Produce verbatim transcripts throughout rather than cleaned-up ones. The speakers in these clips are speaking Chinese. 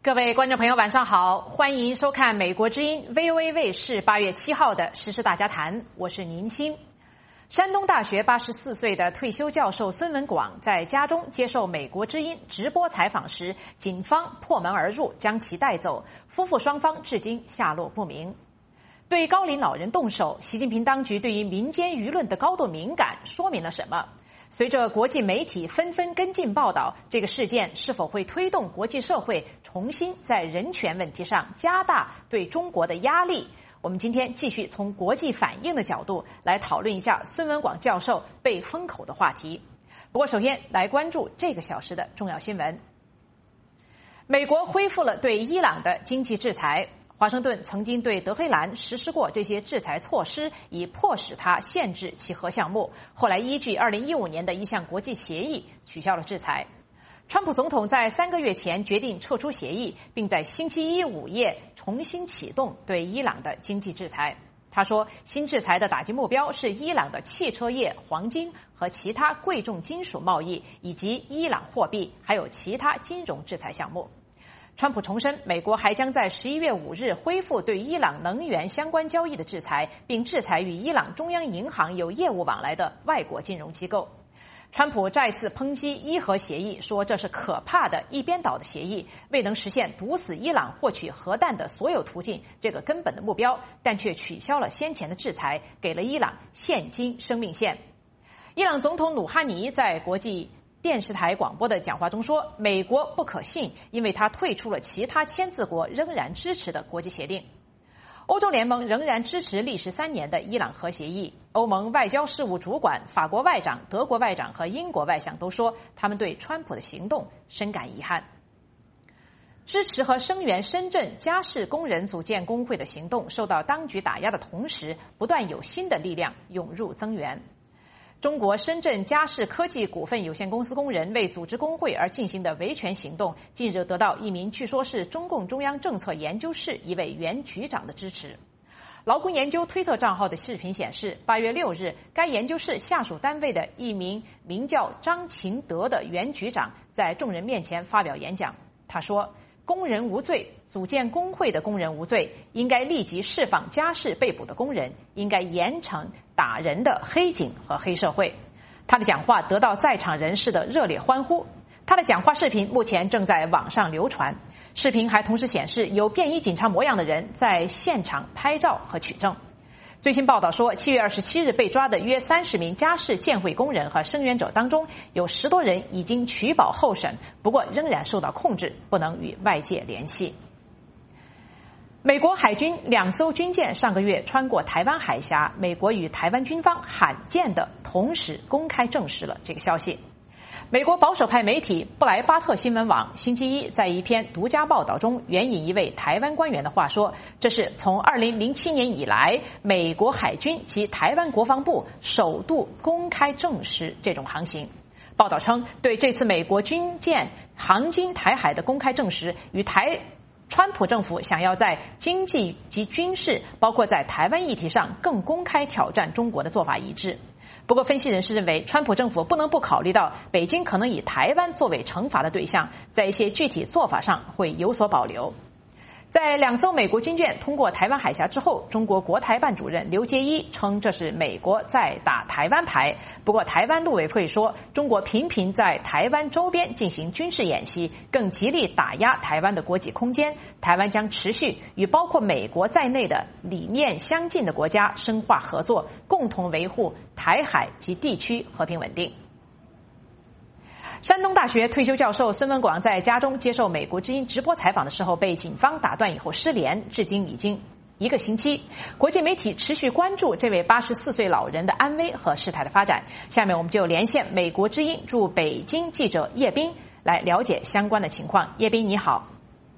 各位观众朋友，晚上好，欢迎收看美国之音 V O A 卫视八月七号的时事大家谈，我是宁鑫。山东大学八十四岁的退休教授孙文广在家中接受美国之音直播采访时，警方破门而入，将其带走，夫妇双方至今下落不明。对高龄老人动手，习近平当局对于民间舆论的高度敏感，说明了什么？随着国际媒体纷纷跟进报道，这个事件是否会推动国际社会重新在人权问题上加大对中国的压力？我们今天继续从国际反应的角度来讨论一下孙文广教授被封口的话题。不过首先来关注这个小时的重要新闻。美国恢复了对伊朗的经济制裁。华盛顿曾经对德黑兰实施过这些制裁措施，以迫使它限制其核项目。后来依据二零一五年的一项国际协议取消了制裁。川普总统在三个月前决定撤出协议，并在星期一午夜重新启动对伊朗的经济制裁。他说，新制裁的打击目标是伊朗的汽车业、黄金和其他贵重金属贸易，以及伊朗货币，还有其他金融制裁项目。川普重申，美国还将在十一月五日恢复对伊朗能源相关交易的制裁，并制裁与伊朗中央银行有业务往来的外国金融机构。川普再次抨击伊核协议，说这是可怕的一边倒的协议，未能实现毒死伊朗获取核弹的所有途径这个根本的目标，但却取消了先前的制裁，给了伊朗现金生命线。伊朗总统鲁哈尼在国际电视台广播的讲话中说，美国不可信，因为他退出了其他签字国仍然支持的国际协定。欧洲联盟仍然支持历时三年的伊朗核协议。欧盟外交事务主管法国外长、德国外长和英国外相都说，他们对川普的行动深感遗憾。支持和声援深圳家事工人组建工会的行动受到当局打压的同时，不断有新的力量涌入增援。中国深圳嘉士科技股份有限公司工人为组织工会而进行的维权行动，近日得到一名据说是中共中央政策研究室一位原局长的支持。劳工研究推特账号的视频显示，八月六日，该研究室下属单位的一名名叫张勤德的原局长在众人面前发表演讲。他说，工人无罪，组建工会的工人无罪，应该立即释放家事被捕的工人，应该严惩打人的黑警和黑社会。他的讲话得到在场人士的热烈欢呼。他的讲话视频目前正在网上流传，视频还同时显示有便衣警察模样的人在现场拍照和取证。最新报道说，七月二十七日被抓的约三十名家事建会工人和声援者当中，有十多人已经取保候审，不过仍然受到控制，不能与外界联系。美国海军两艘军舰上个月穿过台湾海峡，美国与台湾军方罕见的同时公开证实了这个消息。美国保守派媒体布莱巴特新闻网星期一在一篇独家报道中援引一位台湾官员的话说，这是从二零零七年以来美国海军及台湾国防部首度公开证实这种航行。报道称，对这次美国军舰航经台海的公开证实，与台川普政府想要在经济及军事，包括在台湾议题上更公开挑战中国的做法一致。不过，分析人士认为，川普政府不能不考虑到北京可能以台湾作为惩罚的对象，在一些具体做法上会有所保留。在两艘美国军舰通过台湾海峡之后，中国国台办主任刘结一称这是美国在打台湾牌。不过，台湾陆委会说，中国频频在台湾周边进行军事演习，更极力打压台湾的国际空间。台湾将持续与包括美国在内的理念相近的国家深化合作，共同维护台海及地区和平稳定。山东大学退休教授孙文广在家中接受美国之音直播采访的时候被警方打断以后失联，至今已经一个星期。国际媒体持续关注这位八十四岁老人的安危和事态的发展。下面我们就连线美国之音驻北京记者叶斌来了解相关的情况。叶斌你好。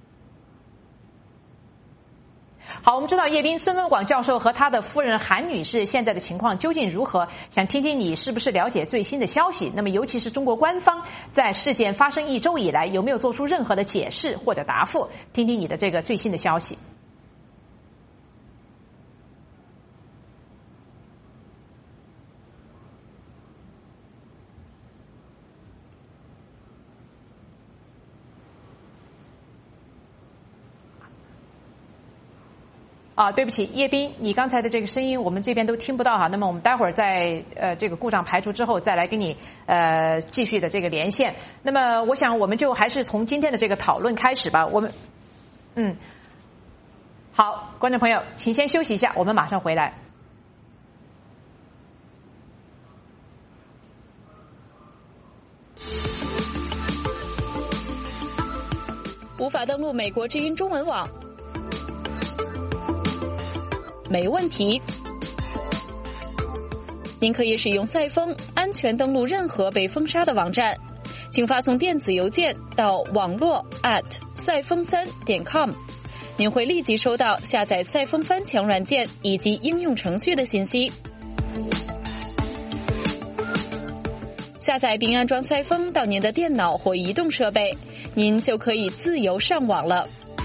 好，我们知道叶斌孙文广教授和他的夫人韩女士现在的情况究竟如何？想听听你是不是了解最新的消息？那么，尤其是中国官方在事件发生一周以来，有没有做出任何的解释或者答复？听听你的这个最新的消息。 啊，对不起，叶斌，你刚才的这个声音我们这边都听不到哈。那么我们待会儿在呃这个故障排除之后，再来跟你呃继续的这个连线。那么我想我们就还是从今天的这个讨论开始吧。我们嗯，好，观众朋友，请先休息一下，我们马上回来。 无法登录美国之音中文网？没问题，您可以使用赛风安全登录任何被封杀的网站，请发送电子邮件到网络 at 赛风三点 com， 您会立即收到下载赛风翻墙软件以及应用程序的信息。下载并安装赛风到您的电脑或移动设备，您就可以自由上网了。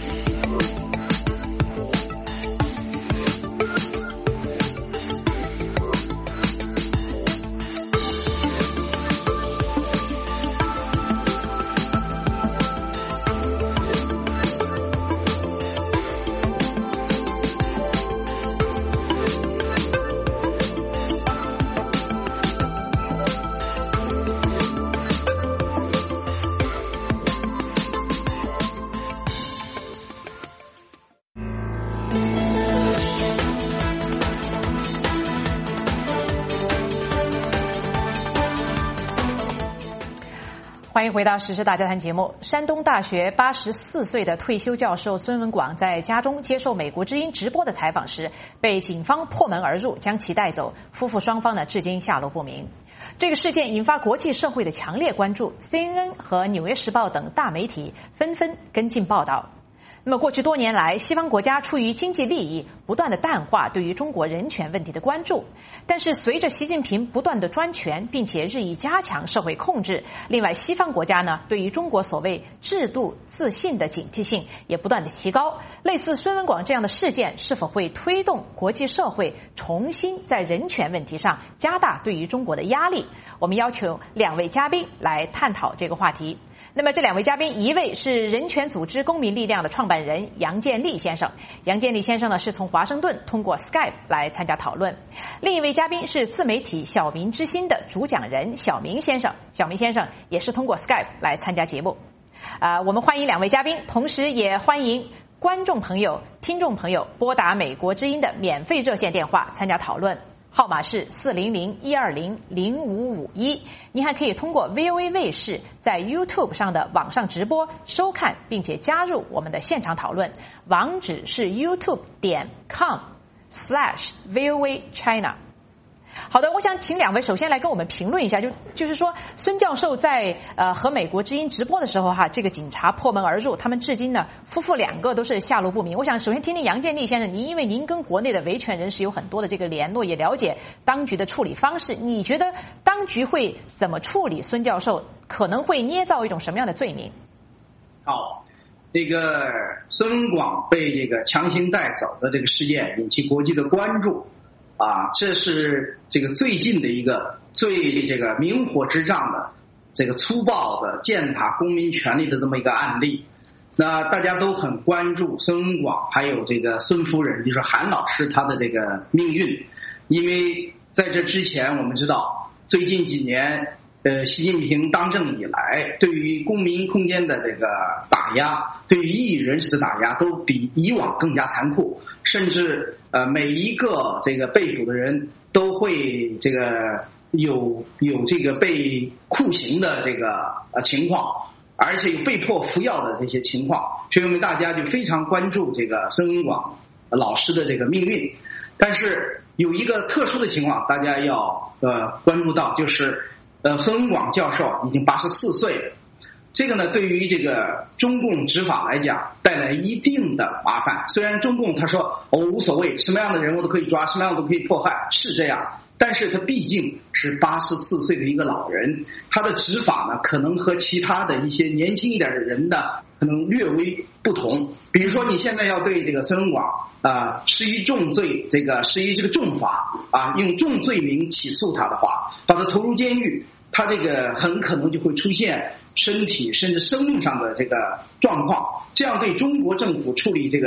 欢迎回到《时事大家谈》节目。山东大学八十四岁的退休教授孙文广在家中接受美国之音直播的采访时，被警方破门而入，将其带走。夫妇双方呢，至今下落不明。这个事件引发国际社会的强烈关注 ，C N N 和《纽约时报》等大媒体纷纷跟进报道。那么，过去多年来，西方国家出于经济利益，不断的淡化对于中国人权问题的关注。但是，随着习近平不断的专权，并且日益加强社会控制，另外，西方国家呢，对于中国所谓制度自信的警惕性也不断的提高。类似孙文广这样的事件，是否会推动国际社会重新在人权问题上加大对于中国的压力？我们要求两位嘉宾来探讨这个话题。那么这两位嘉宾，一位是人权组织公民力量的创办人杨建立先生，杨建立先生呢是从华盛顿通过 Skype 来参加讨论；另一位嘉宾是自媒体小民之心的主讲人小明先生，小明先生也是通过 Skype 来参加节目。啊、呃，我们欢迎两位嘉宾，同时也欢迎观众朋友、听众朋友拨打美国之音的免费热线电话参加讨论。号码是四零零一二零零五五一，您还可以通过 V O A 卫视在 YouTube 上的网上直播收看，并且加入我们的现场讨论。网址是 youtube 点 com slash V O A China。好的，我想请两位首先来跟我们评论一下，就就是说孙教授在呃和美国之音直播的时候哈，这个警察破门而入，他们至今呢夫妇两个都是下落不明。我想首先听听杨建立先生，您因为您跟国内的维权人士有很多的这个联络，也了解当局的处理方式，你觉得当局会怎么处理孙教授可能会捏造一种什么样的罪名？ 好，这个孙文广被这个强行带走的这个事件引起国际的关注。啊，这是这个最近的一个最这个明火执仗的这个粗暴的践踏公民权利的这么一个案例。那大家都很关注孙文广还有这个孙夫人，就是韩老师他的这个命运，因为在这之前我们知道，最近几年呃，习近平当政以来，对于公民空间的这个打压，对于异议人士的打压，都比以往更加残酷，甚至呃每一个这个被捕的人都会这个有有这个被酷刑的这个呃情况，而且有被迫服药的这些情况，所以我们大家就非常关注这个孙文广老师的这个命运。但是有一个特殊的情况，大家要呃关注到，就是呃，孙文广教授已经八十四岁了，这个呢，对于这个中共执法来讲，带来一定的麻烦。虽然中共他说我、哦、无所谓，什么样的人物都可以抓，什么样都可以迫害，是这样，但是他毕竟是八十四岁的一个老人，他的执法呢，可能和其他的一些年轻一点的人呢，可能略微不同。比如说，你现在要对这个孙文广啊施以重罪，这个施以这个重罚啊，用重罪名起诉他的话，把他投入监狱。他这个很可能就会出现身体甚至生命上的这个状况，这样对中国政府处理这个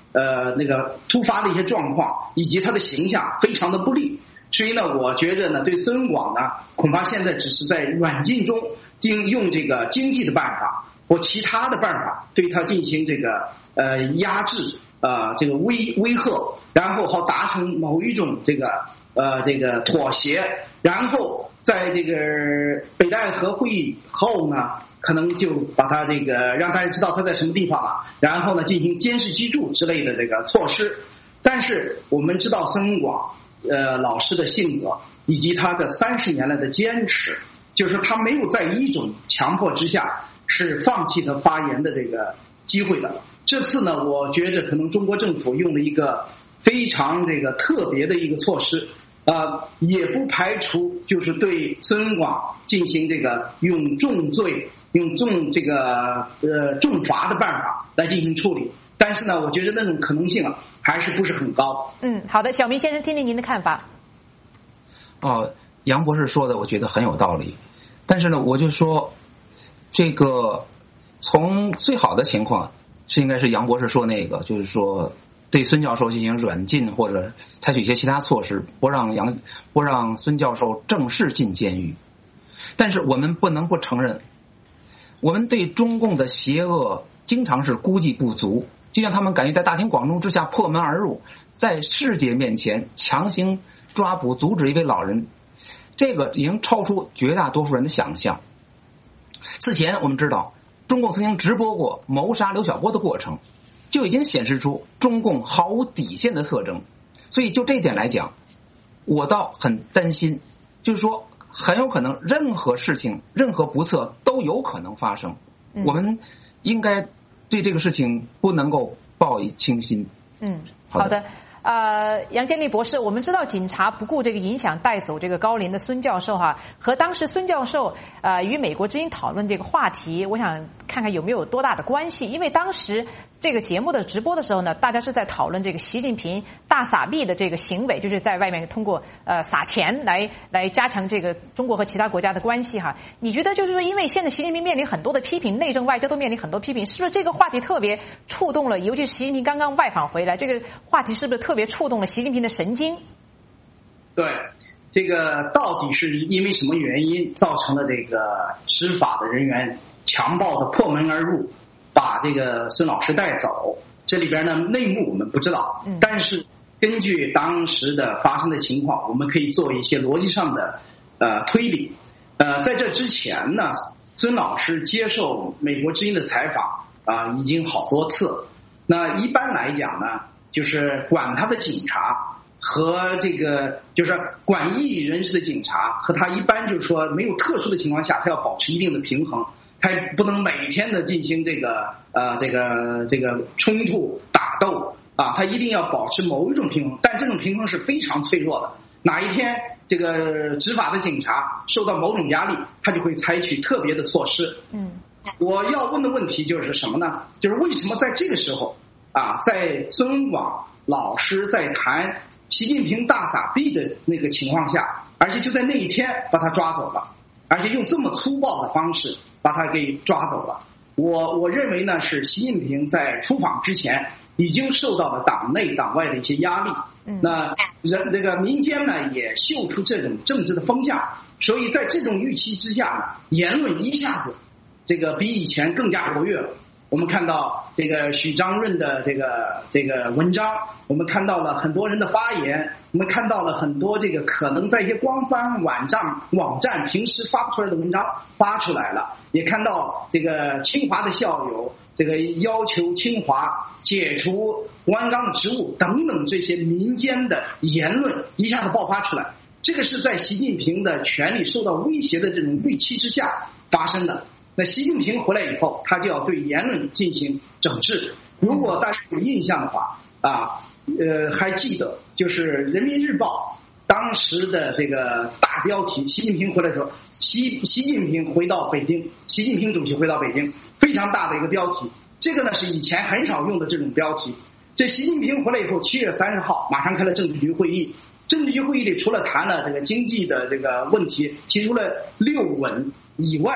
呃那个突发的一些状况，以及他的形象非常的不利。所以呢，我觉得呢，对孙文广呢，恐怕现在只是在软禁中，经用这个经济的办法或其他的办法对他进行这个呃压制，呃这个威威吓，然后好达成某一种这个呃这个妥协，然后在这个北戴河会议后呢，可能就把他这个让大家知道他在什么地方了，然后呢进行监视居住之类的这个措施。但是我们知道孙文广呃老师的性格以及他这三十年来的坚持，就是他没有在一种强迫之下是放弃他发言的这个机会的。这次呢，我觉得可能中国政府用了一个非常这个特别的一个措施，呃，也不排除就是对孙文广进行这个用重罪、用重这个呃重罚的办法来进行处理。但是呢，我觉得那种可能性啊，还是不是很高。 嗯，好的，小明先生，听听您的看法。 哦，杨博士说的，我觉得很有道理。但是呢，我就说，这个从最好的情况是应该是杨博士说那个，就是说对孙教授进行软禁或者采取一些其他措施，不让杨不让孙教授正式进监狱。但是我们不能不承认，我们对中共的邪恶经常是估计不足。就像他们敢于在大庭广众之下破门而入，在世界面前强行抓捕阻止一位老人，这个已经超出绝大多数人的想象。此前我们知道中共曾经直播过谋杀刘晓波的过程，就已经显示出中共毫无底线的特征。所以就这一点来讲，我倒很担心，就是说很有可能任何事情任何不测都有可能发生， 嗯、 我们应该对这个事情不能够抱以轻心。 嗯，好的。呃，杨建立博士，我们知道警察不顾这个影响带走这个高龄的孙教授哈，和当时孙教授呃与美国之音讨论这个话题，我想看看有没有多大的关系。因为当时这个节目的直播的时候呢，大家是在讨论这个习近平大撒币的这个行为，就是在外面通过呃撒钱来来加强这个中国和其他国家的关系哈。你觉得就是说，因为现在习近平面临很多的批评，内政外交都面临很多批评，是不是这个话题特别触动了？尤其是习近平刚刚外访回来，这个话题是不是特别触动了习近平的神经？ 对，这个到底是因为什么原因造成了这个执法的人员强暴的破门而入，把这个孙老师带走？这里边呢内幕我们不知道， 嗯、 但是根据当时的发生的情况，我们可以做一些逻辑上的呃推理。呃，在这之前呢，孙老师接受美国之音的采访啊、呃，已经好多次。那一般来讲呢，就是管他的警察和这个就是管异议人士的警察和他一般就是说没有特殊的情况下，他要保持一定的平衡，他不能每天的进行这个呃这个这个冲突打斗啊，他一定要保持某一种平衡，但这种平衡是非常脆弱的。哪一天这个执法的警察受到某种压力，他就会采取特别的措施。 嗯， 我要问的问题就是什么呢？就是为什么在这个时候啊，在孙文广老师在谈习近平大撒币的那个情况下，而且就在那一天把他抓走了，而且用这么粗暴的方式把他给抓走了。我我认为呢，是习近平在出访之前已经受到了党内党外的一些压力。 嗯， 那人这个民间呢也嗅出这种政治的风向，所以在这种预期之下呢，言论一下子这个比以前更加活跃了。我们看到这个许章润的这个这个文章，我们看到了很多人的发言，我们看到了很多这个可能在一些官方网站网站平时发不出来的文章发出来了，也看到这个清华的校友这个要求清华解除吴安刚的职务等等，这些民间的言论一下子爆发出来，这个是在习近平的权力受到威胁的这种预期之下发生的。那习近平回来以后，他就要对言论进行整治。如果大家有印象的话啊，呃，还记得就是人民日报当时的这个大标题，习近平回来的时候，习习近平回到北京，习近平主席回到北京，非常大的一个标题。这个呢是以前很少用的这种标题。这习近平回来以后，七月三十号马上开了政治局会议。政治局会议里除了谈了这个经济的这个问题，提出了六稳以外，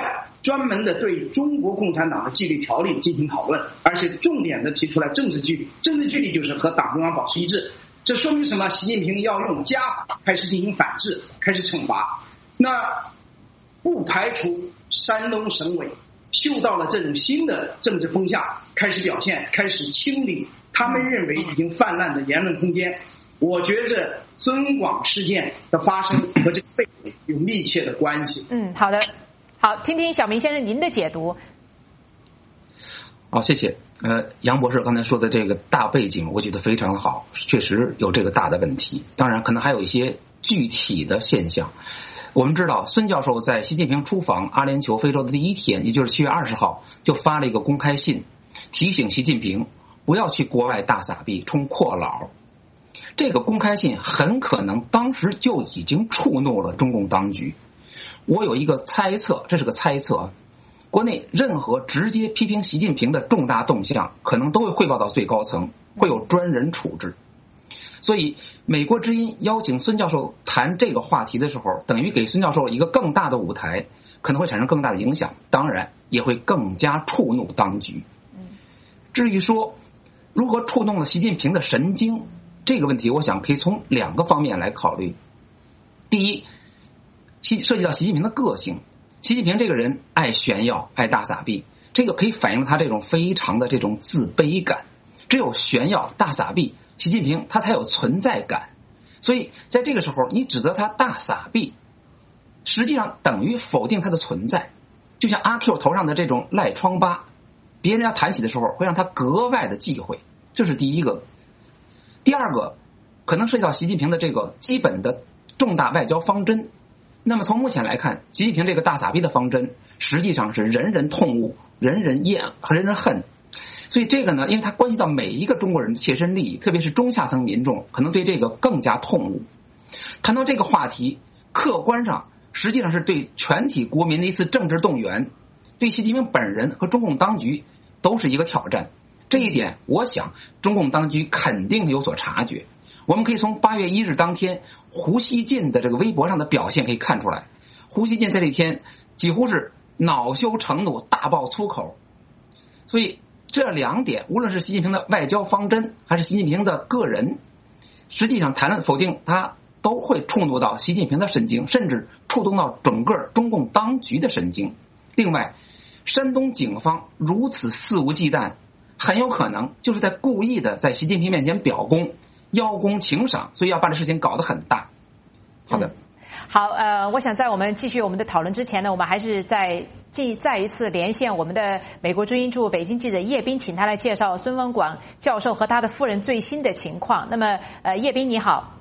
专门的对中国共产党的纪律条例进行讨论，而且重点的提出来政治纪律。政治纪律就是和党中央保持一致。这说明什么？习近平要用家法开始进行反制，开始惩罚。那不排除山东省委嗅到了这种新的政治风向，开始表现，开始清理他们认为已经泛滥的言论空间。我觉着孙文广事件的发生和这个背景有密切的关系。 嗯，好的，好，听听小明先生您的解读。 好，谢谢。呃，杨博士刚才说的这个大背景，我觉得非常好，确实有这个大的问题。当然，可能还有一些具体的现象。我们知道，孙教授在习近平出访阿联酋非洲的第一天，也就是七月二十号，就发了一个公开信，提醒习近平不要去国外大撒币充阔佬。这个公开信很可能当时就已经触怒了中共当局。我有一个猜测，这是个猜测，国内任何直接批评习近平的重大动向，可能都会汇报到最高层，会有专人处置。所以美国之音邀请孙教授谈这个话题的时候，等于给孙教授一个更大的舞台，可能会产生更大的影响，当然也会更加触怒当局。至于说如何触动了习近平的神经，这个问题我想可以从两个方面来考虑。第一，涉及到习近平的个性。习近平这个人爱炫耀，爱大撒币，这个可以反映他这种非常的这种自卑感。只有炫耀大撒币，习近平他才有存在感。所以在这个时候你指责他大撒币，实际上等于否定他的存在。就像阿 Q 头上的这种赖疮疤，别人要谈起的时候会让他格外的忌讳，这是第一个。第二个，可能涉及到习近平的这个基本的重大外交方针。那么从目前来看，习近平这个大撒币的方针实际上是人人痛恶，人人厌和人人恨。所以这个呢，因为它关系到每一个中国人的切身利益，特别是中下层民众可能对这个更加痛恶。谈到这个话题，客观上实际上是对全体国民的一次政治动员，对习近平本人和中共当局都是一个挑战。这一点我想中共当局肯定有所察觉。我们可以从八月一日当天胡锡进的这个微博上的表现可以看出来，胡锡进在这天几乎是恼羞成怒，大爆粗口。所以这两点，无论是习近平的外交方针还是习近平的个人，实际上谈论否定他都会触怒到习近平的神经，甚至触动到整个中共当局的神经。另外，山东警方如此肆无忌惮，很有可能就是在故意的在习近平面前表功，邀功请赏，所以要把这事情搞得很大。好的。 嗯好，呃，我想在我们继续我们的讨论之前呢，我们还是再继再一次连线我们的美国之音驻北京记者叶斌，请他来介绍孙文广教授和他的夫人最新的情况。那么，呃，叶斌你好。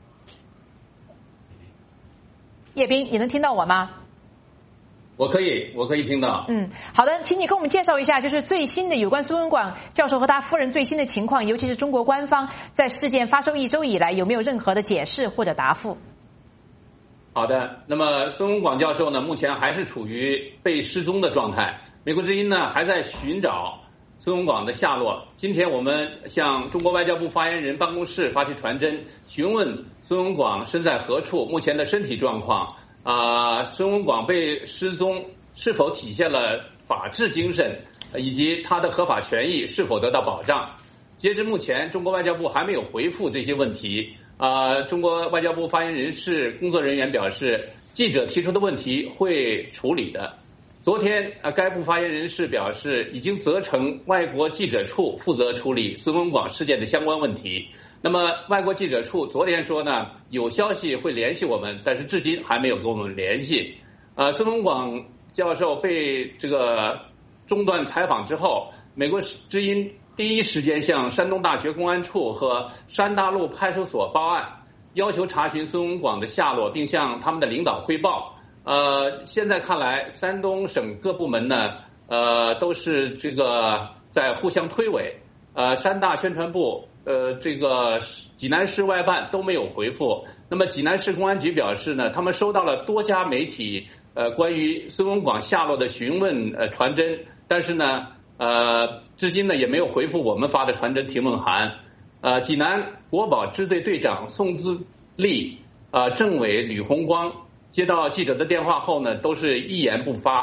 叶斌，你能听到我吗？ 我可以，我可以听到。 嗯，好的，请你跟我们介绍一下，就是最新的有关孙文广教授和他夫人最新的情况，尤其是中国官方在事件发生一周以来有没有任何的解释或者答复？ 好的，那么孙文广教授呢，目前还是处于被失踪的状态。美国之音呢还在寻找孙文广的下落。今天我们向中国外交部发言人办公室发去传真，询问孙文广身在何处，目前的身体状况。啊、呃，孙文广被失踪是否体现了法治精神，以及他的合法权益是否得到保障？截至目前，中国外交部还没有回复这些问题。呃，中国外交部发言人室工作人员表示，记者提出的问题会处理的。昨天，呃，该部发言人室表示，已经责成外国记者处负责处理孙文广事件的相关问题。那么，外国记者处昨天说呢，有消息会联系我们，但是至今还没有跟我们联系。呃，孙文广教授被这个中断采访之后，美国之音第一时间向山东大学公安处和山大路派出所报案，要求查询孙文广的下落，并向他们的领导汇报。呃，现在看来，山东省各部门呢，呃，都是这个在互相推诿。呃，山大宣传部、呃，这个济南市外办都没有回复。那么，济南市公安局表示呢，他们收到了多家媒体呃关于孙文广下落的询问呃传真，但是呢。呃，至今呢也没有回复我们发的传真提问函。呃，济南国保支队队长宋自立、呃政委吕红光接到记者的电话后呢，都是一言不发。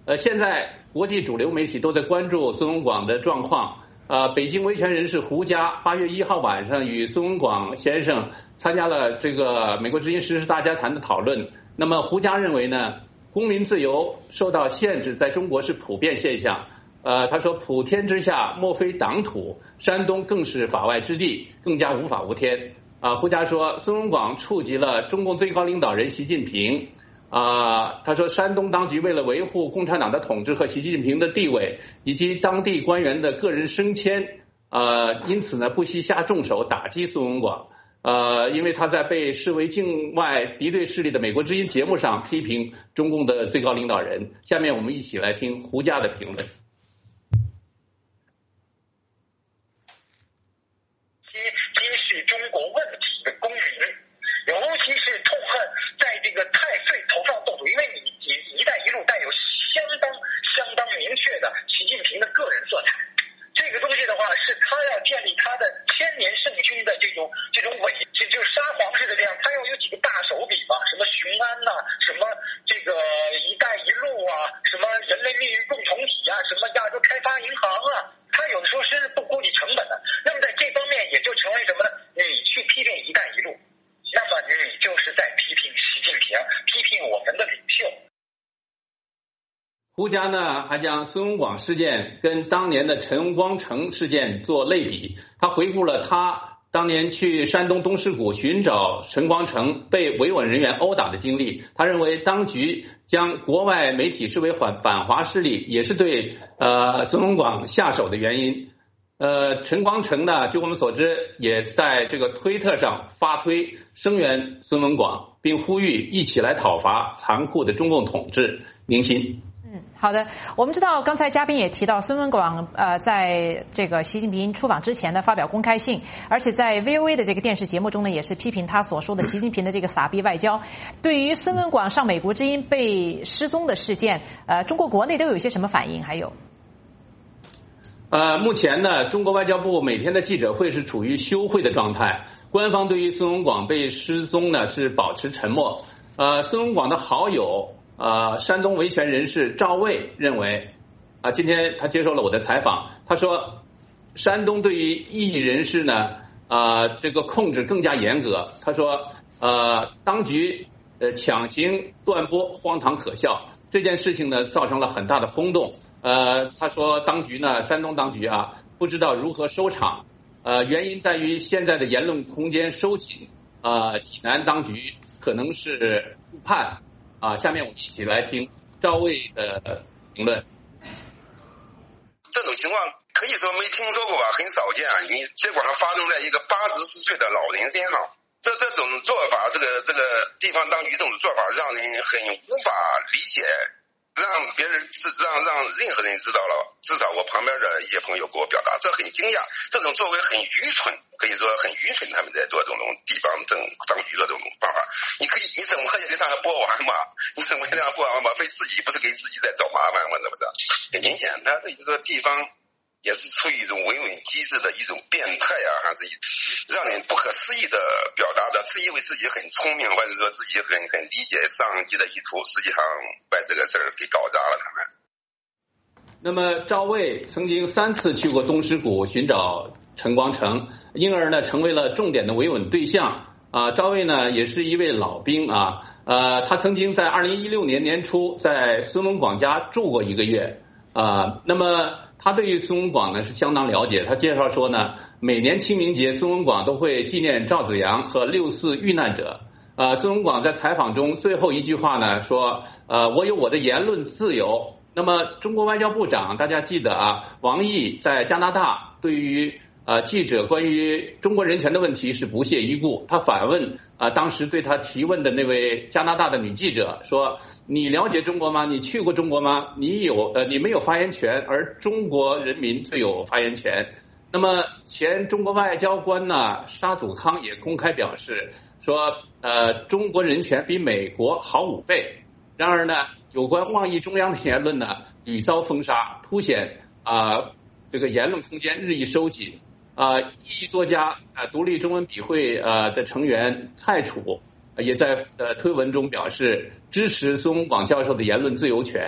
呃，现在国际主流媒体都在关注孙文广的状况。呃，北京维权人士胡佳八月一号晚上与孙文广先生参加了这个美国之音时事大家谈的讨论。那么胡佳认为呢，公民自由受到限制在中国是普遍现象。呃，他说普天之下莫非党土，山东更是法外之地，更加无法无天。啊、呃，胡佳说孙文广触及了中共最高领导人习近平。啊、呃，他说山东当局为了维护共产党的统治和习近平的地位，以及当地官员的个人升迁，呃，因此呢不惜下重手打击孙文广。呃，因为他在被视为境外敌对势力的美国之音节目上批评中共的最高领导人。下面我们一起来听胡佳的评论。 揭示中国问题的公民，尤其是痛恨在这个太岁头上动土，因为你你“一带一路”带有相当相当明确的习近平的个人色彩。这个东西的话，是他要建立他的千年圣君的这种这种伟，就就沙皇式的这样，他要有几个大手笔吧，什么雄安呐、啊，什么这个“一带一路”啊，什么人类命运共同体啊，什么亚洲开发银行啊，他有的时候是不顾及成本的。那么在这方面也就成为什么呢？你去批评“一带一路”，那么你就是在批评习近平，批评我们的领袖。 胡佳呢还将孙文广事件跟当年的陈光诚事件做类比，他回顾了他当年去山东东势谷寻找陈光诚被维稳人员殴打的经历。他认为当局将国外媒体视为反反华势力，也是对呃孙文广下手的原因。呃，陈光诚呢，据我们所知，也在这个推特上发推声援孙文广，并呼吁一起来讨伐残酷的中共统治。宁鑫。 嗯，好的。我们知道，刚才嘉宾也提到，孙文广呃，在这个习近平出访之前呢，发表公开信，而且在 V O A 的这个电视节目中呢，也是批评他所说的习近平的这个撒币外交。对于孙文广上美国之音被失踪的事件，呃，中国国内都有一些什么反应？还有， 呃，目前呢，中国外交部每天的记者会是处于休会的状态，官方对于孙文广被失踪呢是保持沉默。呃，孙文广的好友。呃，山东维权人士赵卫认为，啊，今天他接受了我的采访，他说，山东对于异议人士呢，呃，这个控制更加严格。他说，呃，当局呃强行断播，荒唐可笑，这件事情呢造成了很大的轰动。呃，他说，当局呢，山东当局啊，不知道如何收场，呃，原因在于现在的言论空间收紧，呃，济南当局可能是误判。啊，下面我们一起来听赵卫的评论。 这种情况可以说没听说过吧，很少见啊。你结果上发生在一个八十四岁的老人身上，这这种做法，这个这个地方当局这种做法，让人很无法理解，让别人让让任何人知道了，至少我旁边的一些朋友给我表达，这很惊讶，这种作为很愚蠢，可以说很愚蠢，他们在做这种地方政当局的这种方法。你可以，你怎么可以给他播完嘛？你怎么给他播完嘛？非自己不是给自己在找麻烦吗？是不是？很明显，他这个地方也是出于一种维稳机制的一种变态啊，还是让人不可思议的表达的，自以为自己很聪明，或者说自己很很理解上级的意图，实际上把这个事儿给搞砸了他们。 那么赵卫曾经三次去过东势谷寻找陈光诚，因而呢成为了重点的维稳对象。啊，赵卫呢也是一位老兵啊，呃，他曾经在二零一六年年初在孙文广家住过一个月啊。那么他对于孙文广呢是相当了解，他介绍说呢，每年清明节孙文广都会纪念赵子阳和六四遇难者。呃，孙文广在采访中最后一句话呢说，呃，我有我的言论自由。那么中国外交部长大家记得啊，王毅在加拿大对于呃，记者关于中国人权的问题是不屑一顾，他反问啊、呃，当时对他提问的那位加拿大的女记者说：“你了解中国吗？你去过中国吗？你有呃，你没有发言权，而中国人民最有发言权。”那么前中国外交官呢沙祖康也公开表示说，呃，中国人权比美国好五倍。然而呢，有关妄议中央的言论呢屡遭封杀，凸显啊、呃、这个言论空间日益收紧。啊，异议作家啊，独立中文笔会呃的成员蔡楚也在呃推文中表示支持孙文广教授的言论自由权。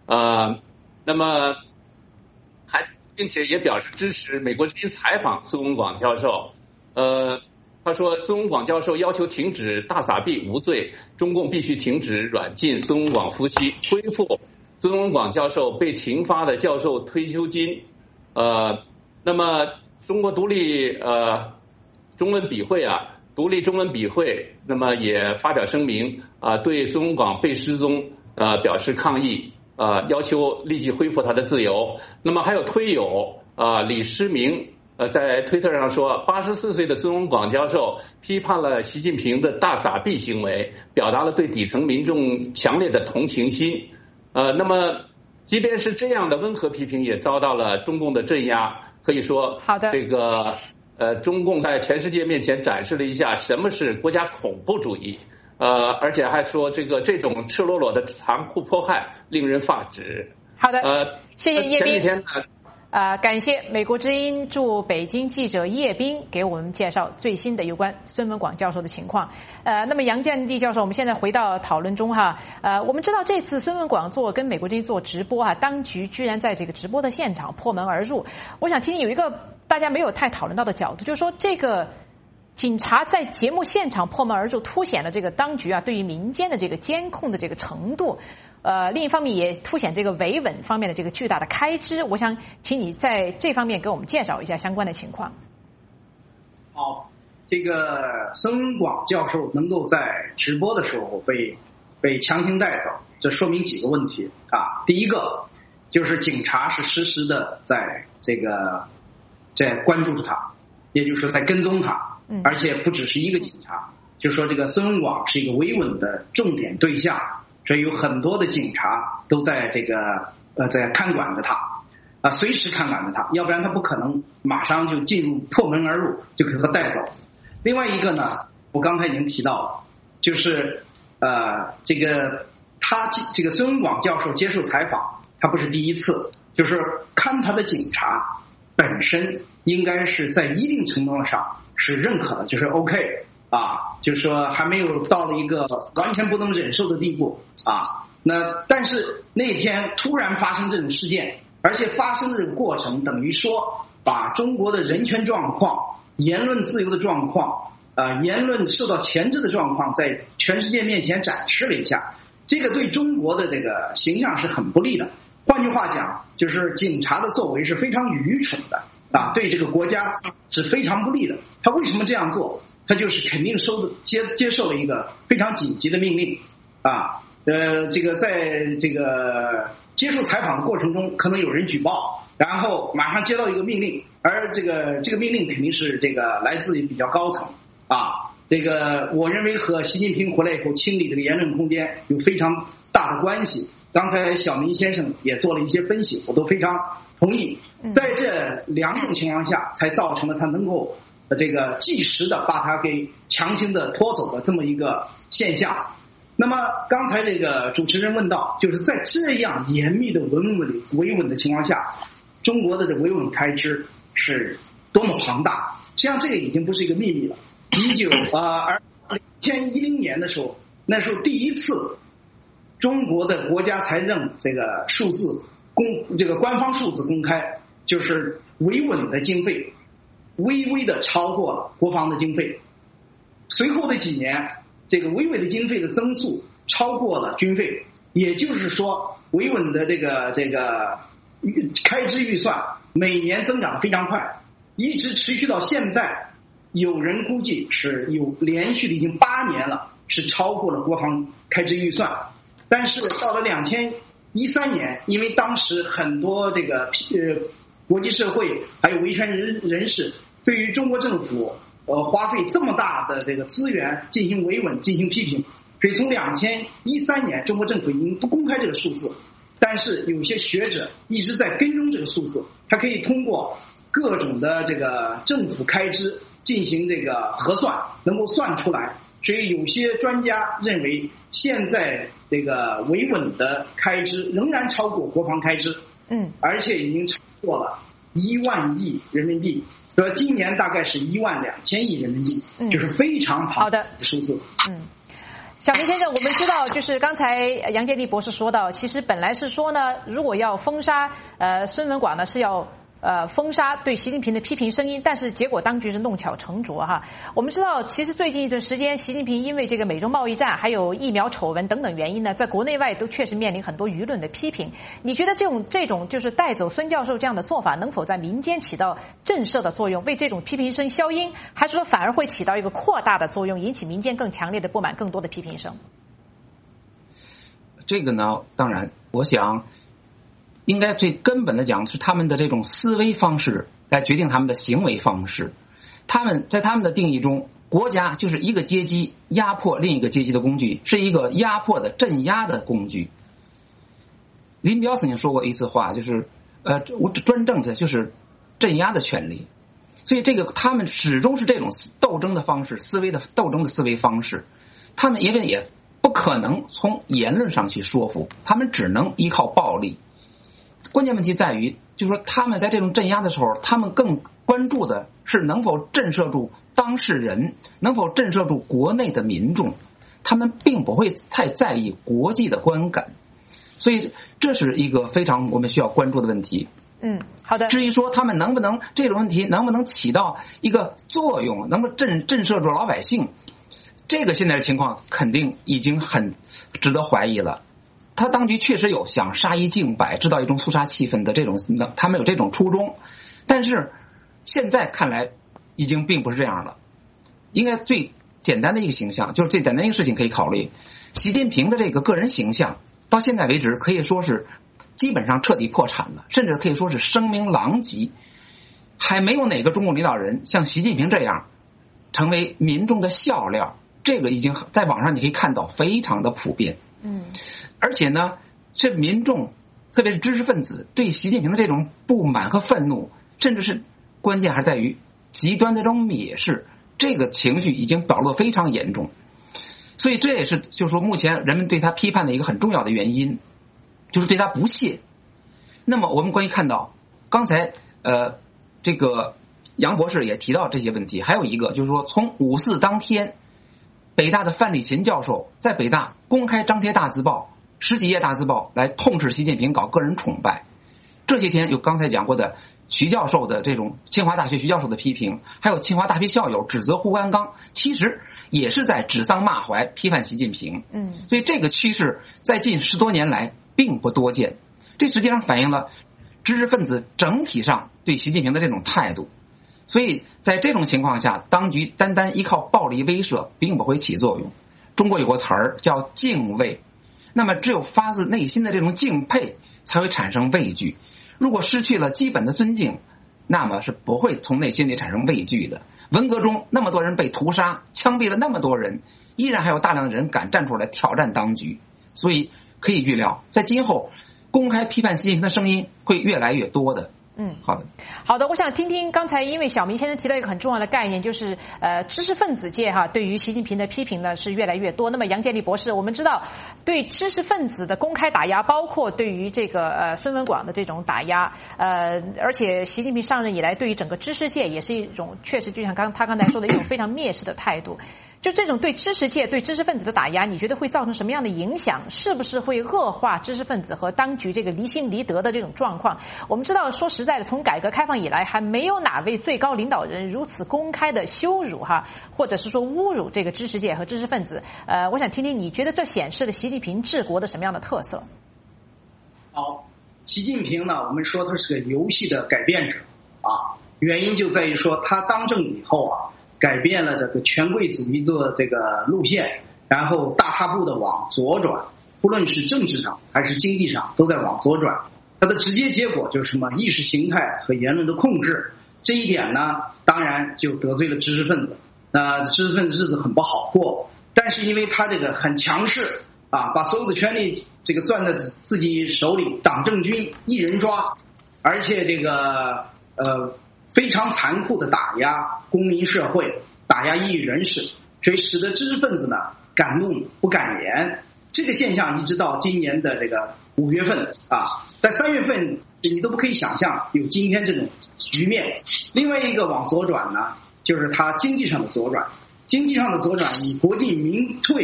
呃，那么还并且也表示支持美国之音采访孙文广教授。呃，他说孙文广教授要求停止大撒币无罪，中共必须停止软禁孙文广夫妻，恢复孙文广教授被停发的教授退休金。呃，那么中国独立呃中文笔会啊。独立中文笔会，那么也发表声明啊、呃，对孙文广被失踪呃表示抗议，呃，要求立即恢复他的自由。那么还有推友啊、呃、李诗明呃在推特上说，八十四岁的孙文广教授批判了习近平的大撒币行为，表达了对底层民众强烈的同情心。呃，那么即便是这样的温和批评，也遭到了中共的镇压。可以说， 好的， 这个。呃，中共在全世界面前展示了一下什么是国家恐怖主义，呃，而且还说这个这种赤裸裸的残酷迫害令人发指。 好的， 呃， 谢谢叶斌。 前几天呢， 呃，感谢美国之音驻北京记者叶斌给我们介绍最新的有关孙文广教授的情况。呃，那么杨建地教授，我们现在回到讨论中哈。呃，我们知道这次孙文广做跟美国之音做直播哈，当局居然在这个直播的现场破门而入。我想听听有一个大家没有太讨论到的角度，就是说这个警察在节目现场破门而入，凸显了这个当局啊对于民间的这个监控的这个程度。呃，另一方面也凸显这个维稳方面的这个巨大的开支。我想请你在这方面给我们介绍一下相关的情况。 好，这个孙文广教授能够在直播的时候被被强行带走，这说明几个问题啊。第一个就是警察是实时的在这个在关注着他，也就是说在跟踪他，而且不只是一个警察，就说这个孙文广是一个维稳的重点对象。所以有很多的警察都在这个呃在看管着他啊，随时看管着他，要不然他不可能马上就进入破门而入就给他带走。另外一个呢，我刚才已经提到了，就是呃这个他这个孙文广教授接受采访，他不是第一次，就是看他的警察本身应该是在一定程度上是认可的，就是 OK。啊，就是说还没有到了一个完全不能忍受的地步啊。那但是那天突然发生这种事件，而且发生的这个过程等于说把中国的人权状况、言论自由的状况、呃言论受到钳制的状况，在全世界面前展示了一下。这个对中国的这个形象是很不利的。换句话讲，就是警察的作为是非常愚蠢的啊，对这个国家是非常不利的。他为什么这样做？他就是肯定收的接接受了一个非常紧急的命令啊，呃，这个在这个接受采访的过程中，可能有人举报，然后马上接到一个命令，而这个这个命令肯定是这个来自于比较高层啊，这个我认为和习近平回来以后清理这个言论空间有非常大的关系。刚才小明先生也做了一些分析，我都非常同意。在这两种情况下，才造成了他能够。这个即时的把他给强行的拖走的这么一个现象。那么刚才这个主持人问到，就是在这样严密的维稳维稳的情况下，中国的这维稳开支是多么庞大，实际上这个已经不是一个秘密了。一九啊，而二千一零年的时候，那时候第一次中国的国家财政这个数字公这个官方数字公开，就是维稳的经费。微微的超过了国防的经费，随后的几年，这个维稳的经费的增速超过了军费，也就是说，维稳的这个这个开支预算每年增长非常快，一直持续到现在，有人估计是有连续的已经八年了，是超过了国防开支预算。但是到了两千一三年，因为当时很多这个呃国际社会还有维权人人士。对于中国政府呃花费这么大的这个资源进行维稳进行批评，所以从两千一三年中国政府已经不公开这个数字，但是有些学者一直在跟踪这个数字，它可以通过各种的这个政府开支进行这个核算，能够算出来。所以有些专家认为，现在这个维稳的开支仍然超过国防开支，嗯，而且已经超过了一万亿人民币。说今年大概是一万两千亿人民币，嗯，就是非常庞大的数字。 嗯， 小明先生，我们知道，就是刚才杨建立博士说到，其实本来是说呢，如果要封杀呃孙文广呢，是要呃封杀对习近平的批评声音，但是结果当局是弄巧成拙哈。我们知道，其实最近一段时间，习近平因为这个美中贸易战，还有疫苗丑闻等等原因呢，在国内外都确实面临很多舆论的批评。你觉得这种这种就是带走孙教授这样的做法，能否在民间起到震慑的作用，为这种批评声消音，还是说反而会起到一个扩大的作用，引起民间更强烈的不满，更多的批评声？ 这个呢，当然，我想应该最根本的讲是他们的这种思维方式来决定他们的行为方式。他们在他们的定义中，国家就是一个阶级压迫另一个阶级的工具，是一个压迫的镇压的工具。林彪曾经说过一次话，就是呃，专政的就是镇压的权利。所以这个他们始终是这种斗争的方式，思维的斗争的思维方式。他们因为也不可能从言论上去说服，他们只能依靠暴力。关键问题在于，就是说他们在这种镇压的时候，他们更关注的是能否震慑住当事人，能否震慑住国内的民众，他们并不会太在意国际的观感。所以这是一个非常我们需要关注的问题。 嗯，好的。 至于说他们能不能这种问题能不能起到一个作用，能够震震慑住老百姓，这个现在的情况肯定已经很值得怀疑了。他当局确实有想杀一儆百，制造一种肃杀气氛的这种，他们有这种初衷，但是现在看来已经并不是这样了。应该最简单的一个形象，就是最简单的一个事情可以考虑，习近平的这个个人形象到现在为止可以说是基本上彻底破产了，甚至可以说是声名狼藉。还没有哪个中共领导人像习近平这样成为民众的笑料，这个已经在网上你可以看到非常的普遍。 嗯， 而且呢，这民众特别是知识分子对习近平的这种不满和愤怒，甚至是关键还在于极端的这种蔑视，这个情绪已经表露得非常严重。所以这也是就是说目前人们对他批判的一个很重要的原因，就是对他不屑。那么我们关于看到刚才呃这个杨博士也提到这些问题，还有一个就是说从五四当天，北大的范立勤教授在北大公开张贴大字报，十几页大字报来痛斥习近平搞个人崇拜。这些天有刚才讲过的徐教授的这种清华大学徐教授的批评，还有清华大批校友指责胡鞍钢，其实也是在指桑骂槐批判习近平。 嗯， 所以这个趋势在近十多年来并不多见，这实际上反映了知识分子整体上对习近平的这种态度。所以在这种情况下，当局单单依靠暴力威慑并不会起作用。中国有个词儿叫敬畏，那么只有发自内心的这种敬佩才会产生畏惧。如果失去了基本的尊敬，那么是不会从内心里产生畏惧的。文革中那么多人被屠杀，枪毙了那么多人，依然还有大量的人敢站出来挑战当局。所以可以预料，在今后公开批判习近平的声音会越来越多的。 嗯， 好的， 好的。我想听听刚才，因为小明先生提到一个很重要的概念，就是呃，知识分子界哈对于习近平的批评呢是越来越多。那么杨建立博士，我们知道对知识分子的公开打压，包括对于这个呃孙文广的这种打压，呃，而且习近平上任以来，对于整个知识界也是一种确实就像刚他刚才说的一种非常蔑视的态度。就这种对知识界、对知识分子的打压，你觉得会造成什么样的影响？是不是会恶化知识分子和当局这个离心离德的这种状况？我们知道，说实在的，从改革开放以来，还没有哪位最高领导人如此公开的羞辱哈，或者是说侮辱这个知识界和知识分子。呃，我想听听你觉得这显示了习近平治国的什么样的特色？ 好，习近平呢，我们说他是个游戏的改变者啊，原因就在于说他当政以后啊，改变了这个权贵主义的这个路线，然后大踏步的往左转，不论是政治上还是经济上都在往左转。它的直接结果就是什么？意识形态和言论的控制。这一点呢，当然就得罪了知识分子。那、呃、知识分子日子很不好过，但是因为他这个很强势啊，把所有的权力这个攥在自己手里，党政军一人抓，而且这个呃。非常残酷的打压公民社会，打压异议人士，所以使得知识分子呢敢怒不敢言。这个现象一直到今年的这个五月份啊，在三月份你都不可以想象有今天这种局面。另外一个往左转呢，就是它经济上的左转。经济上的左转以国进民退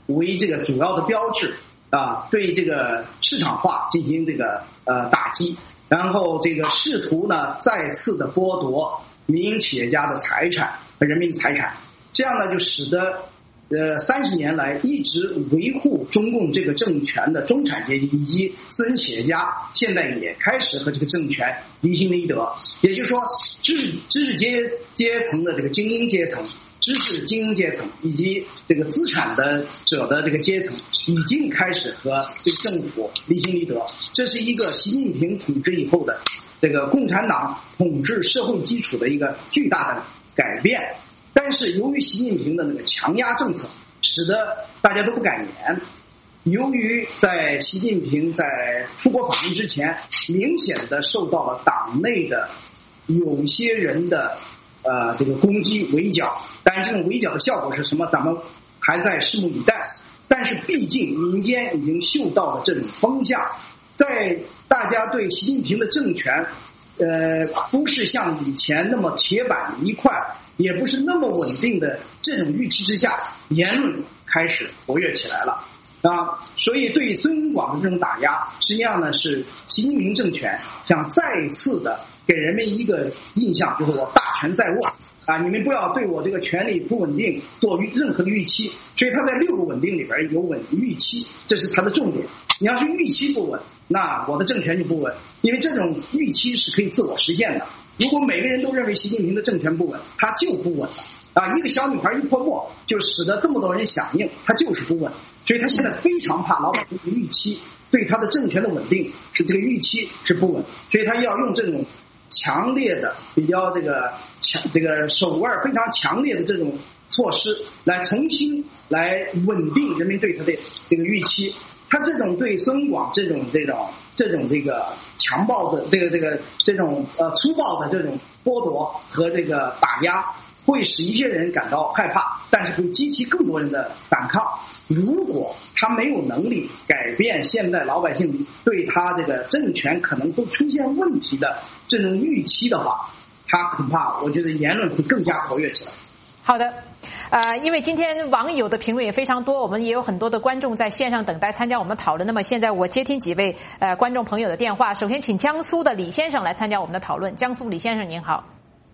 为这个主要的标志啊，对这个市场化进行这个呃打击，然后这个试图呢再次的剥夺民营企业家的财产和人民的财产，这样呢就使得呃三十年来一直维护中共这个政权的中产阶级以及私人企业家，现在也开始和这个政权离心离德，也就是说知识知识阶阶层的这个精英阶层。知识精英阶层以及这个资产的者的这个阶层已经开始和这个政府离心离德，这是一个习近平统治以后的这个共产党统治社会基础的一个巨大的改变。但是由于习近平的那个强压政策，使得大家都不敢言。由于在习近平在出国访问之前，明显的受到了党内的有些人的呃这个攻击围剿。但是这种围剿的效果是什么，咱们还在拭目以待。但是毕竟民间已经嗅到了这种风向，在大家对习近平的政权呃不是像以前那么铁板一块，也不是那么稳定的这种预期之下，言论开始活跃起来了啊。所以对于孙文广的这种打压，实际上呢是习近平政权想再次的给人们一个印象，就是我大权在握啊，你们不要对我这个权力不稳定做任何的预期。所以他在六个稳定里边有稳预期，这是他的重点。你要是预期不稳，那我的政权就不稳，因为这种预期是可以自我实现的。如果每个人都认为习近平的政权不稳，他就不稳了啊！一个小女孩一泼墨，就使得这么多人响应，他就是不稳。所以他现在非常怕老百姓的预期对他的政权的稳定是这个预期是不稳，所以他要用这种强烈的比较这个强这个手腕非常强烈的这种措施来重新来稳定人民对他的这个预期。他这种对孙文广这种这种这种这个强暴的这个这个这种呃粗暴的这种剥夺和这个打压，会使一些人感到害怕，但是会激起更多人的反抗。如果他没有能力改变现在老百姓对他这个政权可能会出现问题的这种预期的话，他恐怕我觉得言论会更加活跃起来。 好的，呃，因为今天网友的评论也非常多，我们也有很多的观众在线上等待参加我们讨论。那么现在我接听几位呃观众朋友的电话，首先请江苏的李先生来参加我们的讨论。江苏李先生您好。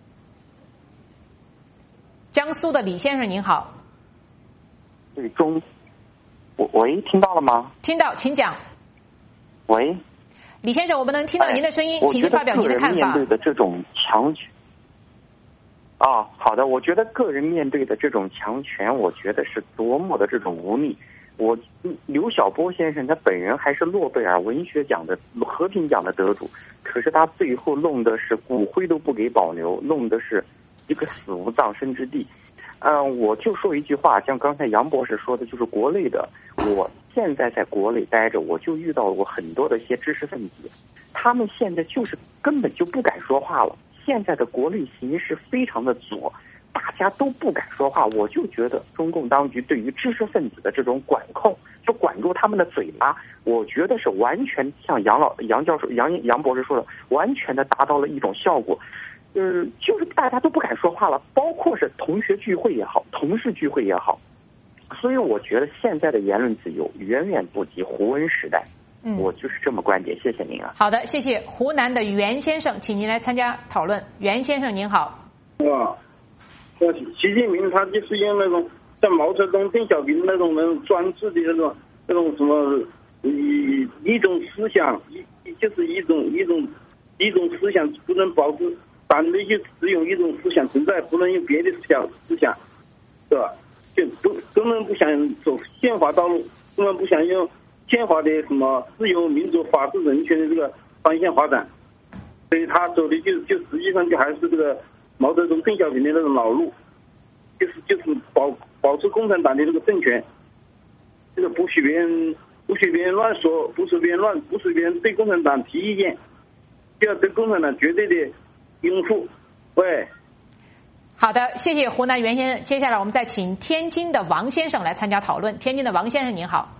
江苏的李先生您好。 对中，喂，听到了吗？ 听到，请讲。 喂， 李先生，我们能听到您的声音， 哎、 请您发表您的看法。 面对的这种强权。啊，好的，我觉得个人面对的这种强权，我觉得是多么的这种无力。我刘晓波先生他本人还是诺贝尔文学奖的和平奖的得主，可是他最后弄的是骨灰都不给保留，弄的是一个死无葬身之地。嗯，我就说一句话，像刚才杨博士说的，就是国内的，我现在在国内待着，我就遇到过很多的一些知识分子，他们现在就是根本就不敢说话了。现在的国内形势非常的左，大家都不敢说话。我就觉得中共当局对于知识分子的这种管控，就管住他们的嘴巴，我觉得是完全像杨老杨教授杨杨博士说的，完全的达到了一种效果。呃，就是大家都不敢说话了，包括是同学聚会也好，同事聚会也好。所以我觉得现在的言论自由远远不及胡温时代。嗯，我就是这么观点，谢谢您啊。 好的，谢谢。湖南的袁先生，请您来参加讨论。袁先生您好。 哇，习近平他就是用那种像毛泽东、邓小平那种那种专制的那种那种什么一一种思想，一就是一种一种一种思想不能保持，党内就只有一种思想存在，不能用别的思想思想，是吧？就都根本不想走宪法道路，根本不想用宪法的什么自由、民主、法治、人权的这个方向发展，所以他走的就就实际上就还是这个毛泽东、邓小平的那种老路，就是就是保保持共产党的这个政权，这个不许别人不许别人乱说，不许别人乱，不许别人对共产党提意见，就要对共产党绝对的拥护。喂， 好的，谢谢湖南袁先生。接下来我们再请天津的王先生来参加讨论。天津的王先生您好。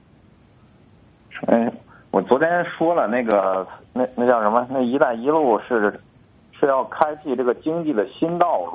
哎，我昨天说了那个那那叫什么？那“一带一路”是是要开辟这个经济的新道路，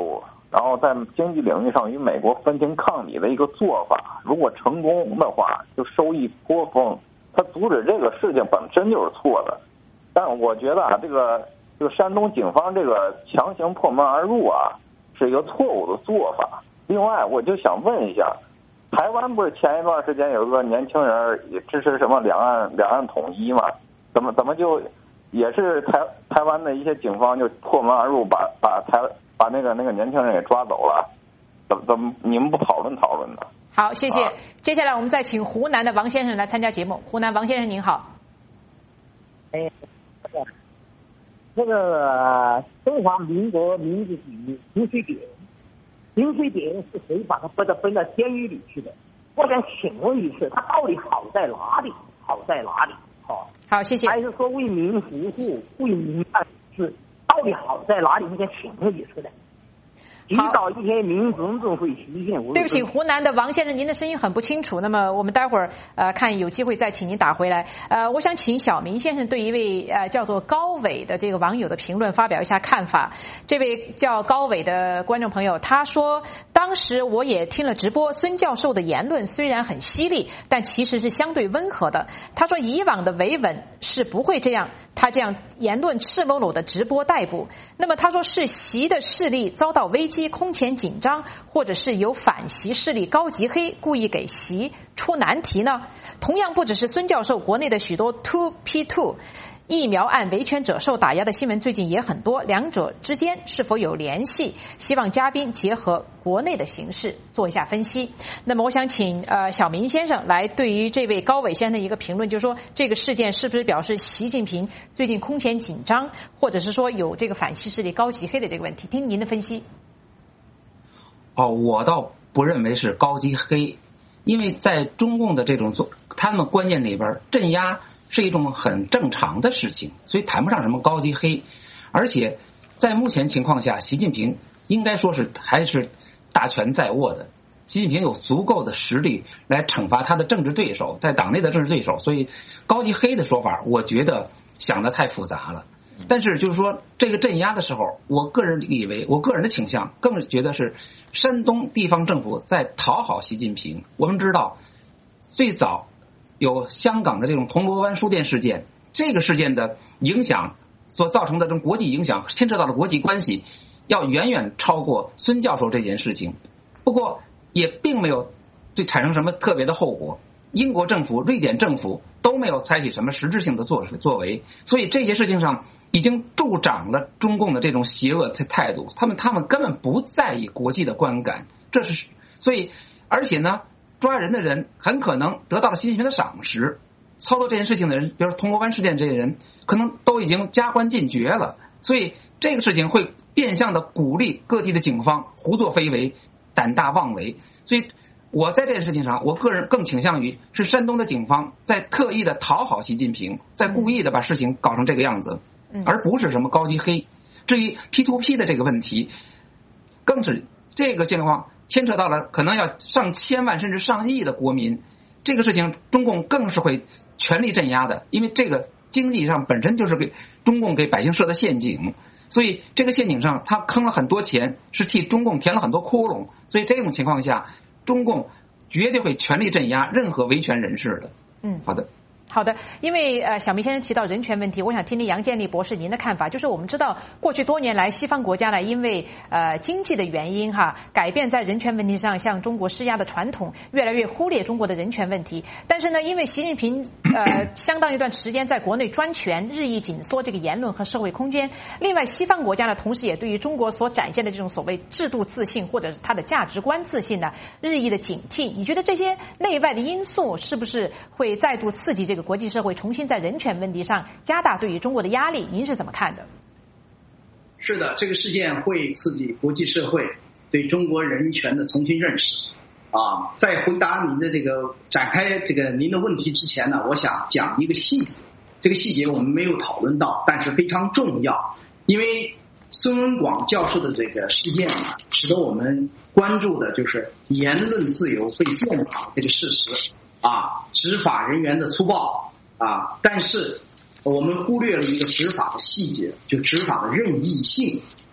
然后在经济领域上与美国分庭抗礼的一个做法，如果成功的话，就收益颇丰。他阻止这个事情本身就是错的，但我觉得啊，这个这个山东警方这个强行破门而入啊，是一个错误的做法。另外，我就想问一下，台湾不是前一段时间有一个年轻人也支持什么两岸两岸统一嘛？怎么怎么就也是台台湾的一些警方就破门而入，把把台把那个那个年轻人给抓走了？怎么怎么你们不讨论讨论呢？ 好，谢谢。 啊、 接下来我们再请湖南的王先生来参加节目。湖南王先生您好。 哎，那个中华民国名字里林非典，林非典是谁把他分到分到监狱里去的？我想请问一次，他到底好在哪里？好在哪里？哦， 好，谢谢。 还是说为民服务、为民办事，到底好在哪里？应该请问一次的。提早一天，民众政会实现。 对不起，湖南的王先生，您的声音很不清楚。那么我们待会儿呃看有机会再请您打回来。呃，我想请小明先生对一位呃叫做高伟的这个网友的评论发表一下看法。这位叫高伟的观众朋友他说，当时我也听了直播，孙教授的言论虽然很犀利，但其实是相对温和的。他说以往的维稳是不会这样，他这样言论赤裸裸的直播逮捕。那么他说是习的势力遭到危机，空前紧张，或者是有反习势力高级黑故意给习出难题呢？同样不只是孙教授，国内的许多 two P two 疫苗案维权者受打压的新闻最近也很多，两者之间是否有联系？希望嘉宾结合国内的形势做一下分析。那么我想请呃小明先生来对于这位高伟先生的一个评论，就是说这个事件是不是表示习近平最近空前紧张，或者是说有这个反西势力高级黑的这个问题？听您的分析。 哦，我倒不认为是高级黑，因为在中共的这种做他们观念里边，镇压是一种很正常的事情，所以谈不上什么高级黑。而且在目前情况下，习近平应该说是还是大权在握的，习近平有足够的实力来惩罚他的政治对手，在党内的政治对手，所以高级黑的说法我觉得想得太复杂了。但是就是说这个镇压的时候，我个人以为我个人的倾向更觉得是山东地方政府在讨好习近平。我们知道最早有香港的这种铜锣湾书店事件，这个事件的影响所造成的这种国际影响牵扯到的国际关系要远远超过孙教授这件事情，不过也并没有对产生什么特别的后果。英国政府、瑞典政府都没有采取什么实质性的作作为，所以这些事情上已经助长了中共的这种邪恶的态度。他们他们根本不在意国际的观感，这是所以而且呢，抓人的人很可能得到了习近平的赏识，操作这件事情的人，比如说铜锣湾事件这些人，可能都已经加官进爵了。所以这个事情会变相的鼓励各地的警方胡作非为、胆大妄为。所以我在这件事情上，我个人更倾向于是山东的警方在特意的讨好习近平，在故意的把事情搞成这个样子，而不是什么高级黑。至于 P to P 的这个问题，更是这个情况牵扯到了可能要上千万甚至上亿的国民，这个事情中共更是会全力镇压的，因为这个经济上本身就是给中共给百姓设的陷阱，所以这个陷阱上他坑了很多钱，是替中共填了很多窟窿，所以这种情况下中共绝对会全力镇压任何维权人士的。 嗯， 好的。 好的，因为呃，小明先生提到人权问题，我想听听杨建立博士您的看法。就是我们知道，过去多年来，西方国家呢，因为呃经济的原因哈，改变在人权问题上向中国施压的传统，越来越忽略中国的人权问题。但是呢，因为习近平呃相当一段时间在国内专权，日益紧缩这个言论和社会空间。另外，西方国家呢，同时也对于中国所展现的这种所谓制度自信或者是它的价值观自信呢，日益的警惕。你觉得这些内外的因素是不是会再度刺激这个国际社会重新在人权问题上加大对于中国的压力？您是怎么看的？ 是的，这个事件会刺激国际社会对中国人权的重新认识。啊，在回答您的这个展开这个您的问题之前呢，我想讲一个细节。这个细节我们没有讨论到，但是非常重要。因为孙文广教授的这个事件呢，使得我们关注的就是言论自由被践踏这个事实啊，执法人员的粗暴啊，但是我们忽略了一个执法的细节，就执法的任意性。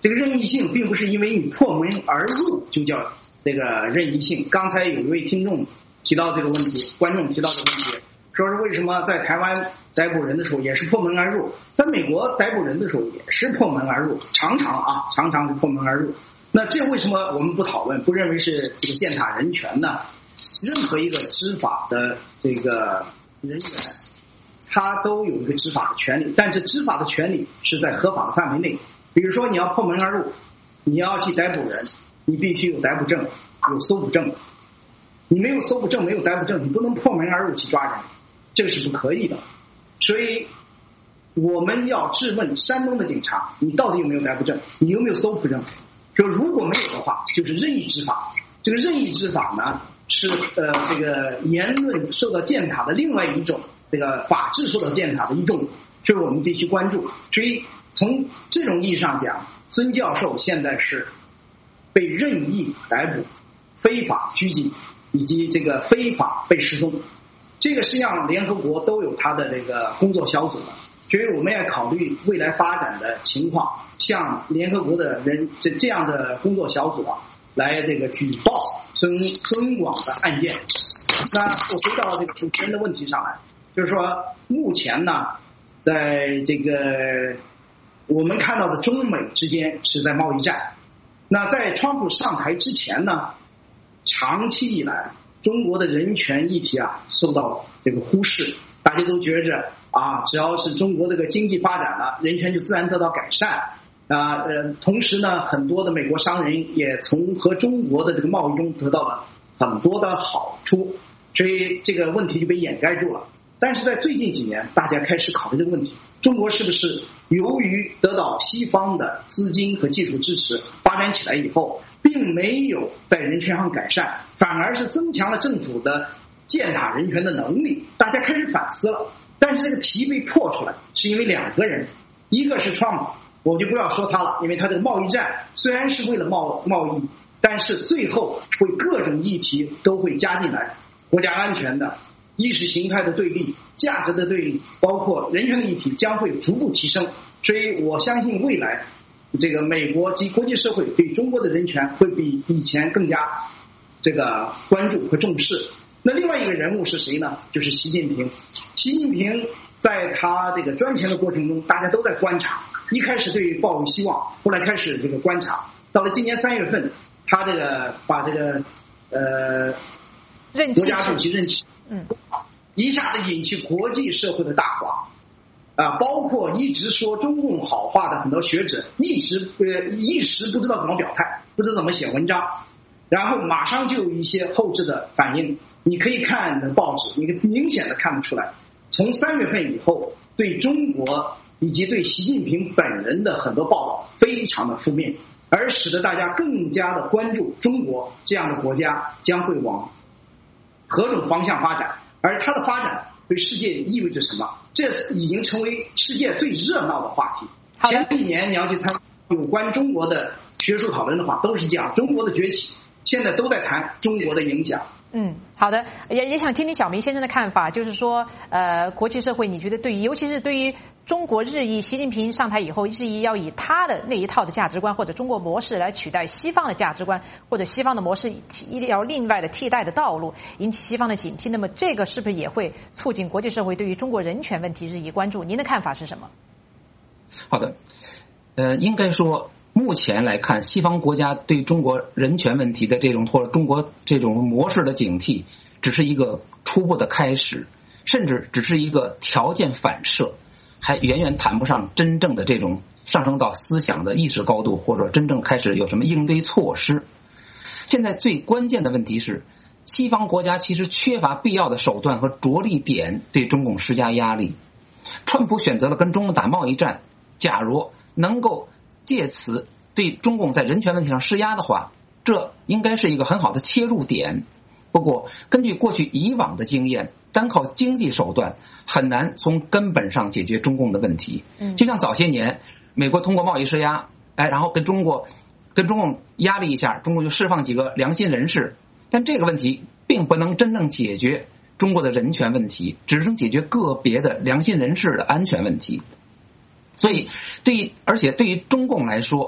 这个任意性并不是因为你破门而入就叫这个任意性。刚才有一位听众提到这个问题，观众提到这个问题，说是为什么在台湾逮捕人的时候也是破门而入，在美国逮捕人的时候也是破门而入，常常啊常常是破门而入。那这为什么我们不讨论，不认为是这个践踏人权呢？任何一个执法的这个人员，他都有一个执法的权利，但是执法的权利是在合法的范围内。比如说你要破门而入，你要去逮捕人，你必须有逮捕证，有搜捕证。你没有搜捕证，没有逮捕证，你不能破门而入去抓人，这个是不可以的。所以我们要质问山东的警察，你到底有没有逮捕证，你有没有搜捕证？说如果没有的话，就是任意执法。这个任意执法呢，是呃这个言论受到践踏的另外一种，这个法治受到践踏的一种，这是我们必须关注。所以从这种意义上讲，孙教授现在是被任意逮捕、非法拘禁以及这个非法被失踪。这个实际上联合国都有它的这个工作小组的，所以我们要考虑未来发展的情况，向联合国的人这这样的工作小组啊，来这个举报孙孙广的案件。那我回到这个主持人的问题上来，就是说目前呢，在这个我们看到的中美之间是在贸易战。那在川普上台之前呢，长期以来中国的人权议题啊受到这个忽视，大家都觉着啊，只要是中国这个经济发展了，人权就自然得到改善啊。呃，同时呢，很多的美国商人也从和中国的这个贸易中得到了很多的好处，所以这个问题就被掩盖住了。但是在最近几年，大家开始考虑这个问题：中国是不是由于得到西方的资金和技术支持，发展起来以后，并没有在人权上改善，反而是增强了政府的践踏人权的能力？大家开始反思了。但是这个题被破出来，是因为两个人，一个是川普，我就不要说他了，因为他这个贸易战虽然是为了贸贸易，但是最后会各种议题都会加进来，国家安全的、意识形态的对立、价值的对立，包括人权的议题将会逐步提升。所以我相信未来这个美国及国际社会对中国的人权会比以前更加这个关注和重视。那另外一个人物是谁呢？就是习近平。习近平在他这个专权的过程中，大家都在观察，一开始对抱有希望，后来开始这个观察，到了今年三月份，他这个把这个呃国家主席任期， 嗯， 一下子引起国际社会的大哗啊，包括一直说中共好话的很多学者，一直呃一时不知道怎么表态，不知道怎么写文章，然后马上就有一些后置的反应。你可以看的报纸，你明显的看得出来，从三月份以后，对中国以及对习近平本人的很多报道非常的负面，而使得大家更加的关注中国这样的国家将会往何种方向发展，而它的发展对世界意味着什么？这已经成为世界最热闹的话题。前几年你要去参有关中国的学术讨论的话，都是讲中国的崛起，现在都在谈中国的影响。 嗯，好的，也也想听听小明先生的看法，就是说，呃，国际社会你觉得对于，尤其是对于中国日益习近平上台以后，日益要以他的那一套的价值观或者中国模式来取代西方的价值观，或者西方的模式一定要另外的替代的道路，引起西方的警惕。那么这个是不是也会促进国际社会对于中国人权问题日益关注？您的看法是什么？ 好的，呃，应该说，目前来看，西方国家对中国人权问题的这种或者中国这种模式的警惕，只是一个初步的开始，甚至只是一个条件反射，还远远谈不上真正的这种上升到思想的意识高度，或者真正开始有什么应对措施。现在最关键的问题是，西方国家其实缺乏必要的手段和着力点对中共施加压力。川普选择了跟中共打贸易战，假如能够借此对中共在人权问题上施压的话，这应该是一个很好的切入点。不过根据过去以往的经验，单靠经济手段很难从根本上解决中共的问题。就像早些年美国通过贸易施压，哎，然后跟中国跟中共压力一下，中共就释放几个良心人士，但这个问题并不能真正解决中国的人权问题，只能解决个别的良心人士的安全问题。所以对于而且对于中共来说，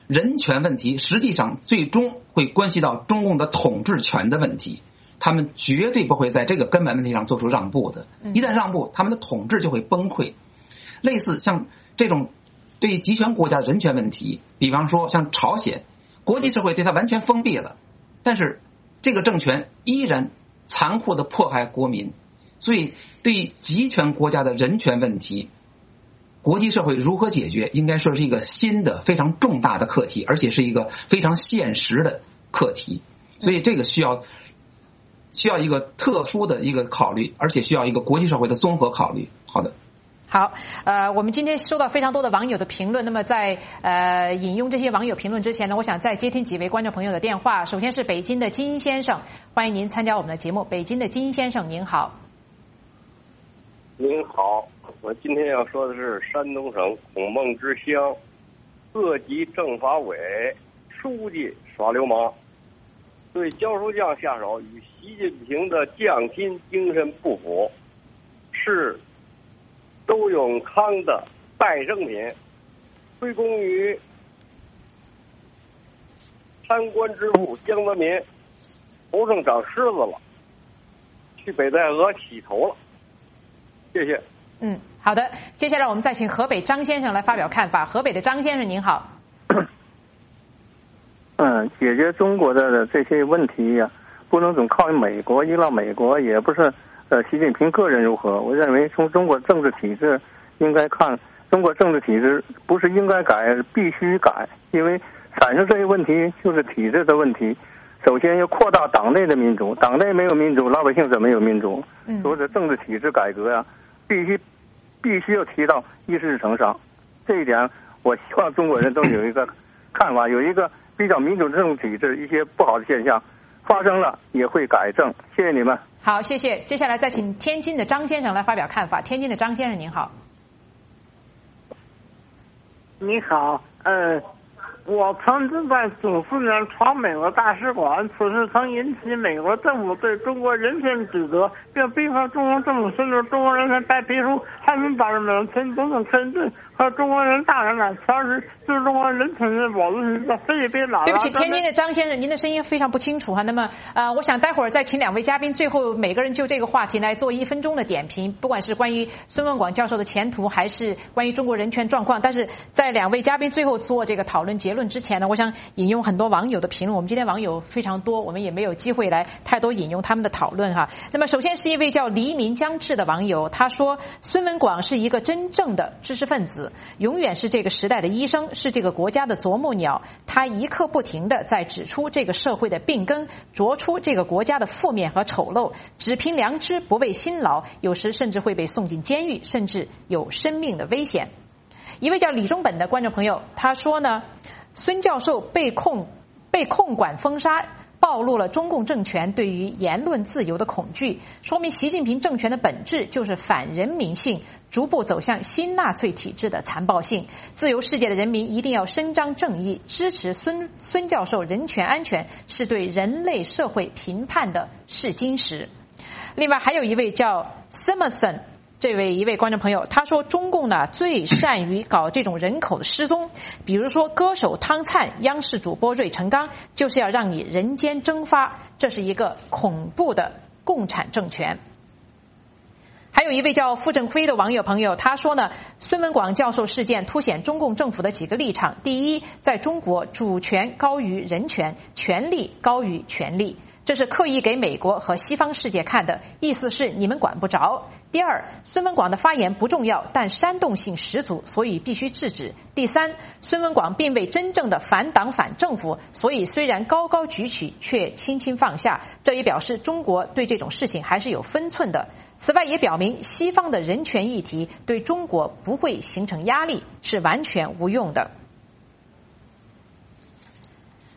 人权问题实际上最终会关系到中共的统治权的问题，他们绝对不会在这个根本问题上做出让步的。一旦让步，他们的统治就会崩溃。类似像这种对集权国家的人权问题，比方说像朝鲜，国际社会对它完全封闭了，但是这个政权依然残酷地迫害国民，所以对集权国家的人权问题，国际社会如何解决，应该说是一个新的非常重大的课题，而且是一个非常现实的课题。所以这个需要需要一个特殊的一个考虑，而且需要一个国际社会的综合考虑。好的。 好，呃，我们今天收到非常多的网友的评论。那么在呃引用这些网友评论之前呢，我想再接听几位观众朋友的电话。首先是北京的金先生，欢迎您参加我们的节目。北京的金先生，您好。 您好，我今天要说的是山东省孔孟之乡各级政法委书记耍流氓，对焦书匠下手与习近平的匠心精神不符，是周永康的拜生品，归功于贪官之父江泽民头上长虱子了，去北戴河洗头了。谢谢。 嗯，好的。接下来我们再请河北张先生来发表看法。河北的张先生您好。 嗯，解决中国的这些问题呀、啊，不能总靠美国，依赖美国，也不是呃习近平个人如何。我认为从中国政治体制应该看，中国政治体制不是应该改，必须改，因为产生这些问题就是体制的问题。首先要扩大党内的民主，党内没有民主，老百姓怎么有民主？嗯，所以这政治体制改革呀、啊，必须必须要提到议事日程上。这一点，我希望中国人都有一个看法，有一个比较民主的政治体制，一些不好的现象发生了也会改正。谢谢你们。 好，谢谢。接下来再请天津的张先生来发表看法。天津的张先生您好。 你好，呃。我曾经在九四年闯美国大使馆，此事曾引起美国政府对中国人权指责，并逼迫中国政府申请中国人权白皮书，汉民党人们前总统克林顿和中国人大人来调实就是中国人权的保证的菲律宾老。 对不起，天津的张先生，您的声音非常不清楚哈。那么呃，我想待会儿再请两位嘉宾，最后每个人就这个话题来做一分钟的点评，不管是关于孙文广教授的前途，还是关于中国人权状况。但是在两位嘉宾最后做这个讨论结论之前呢，我想引用很多网友的评论。我们今天网友非常多，我们也没有机会来太多引用他们的讨论哈。那么首先是一位叫黎民将至的网友，他说孙文广是一个真正的知识分子，永远是这个时代的医生，是这个国家的啄木鸟。他一刻不停地在指出这个社会的病根，啄出这个国家的负面和丑陋，只凭良知不畏辛劳，有时甚至会被送进监狱，甚至有生命的危险。一位叫李中本的观众朋友他说呢，孙教授被控被控管封杀，暴露了中共政权对于言论自由的恐惧，说明习近平政权的本质就是反人民性，逐步走向新纳粹体制的残暴性。自由世界的人民一定要伸张正义，支持孙孙教授人权安全，是对人类社会评判的试金石。另外还有一位叫 Simonson这位一位观众朋友他说，中共呢最善于搞这种人口的失踪，比如说歌手汤灿、央视主播芮成钢，就是要让你人间蒸发，这是一个恐怖的共产政权。还有一位叫傅正辉的网友朋友他说呢，孙文广教授事件凸显中共政府的几个立场。第一，在中国主权高于人权，权力高于权力，这是刻意给美国和西方世界看的，意思是你们管不着。第二，孙文广的发言不重要，但煽动性十足，所以必须制止。第三，孙文广并未真正的反党反政府，所以虽然高高举起，却轻轻放下，这也表示中国对这种事情还是有分寸的。此外也表明西方的人权议题对中国不会形成压力，是完全无用的。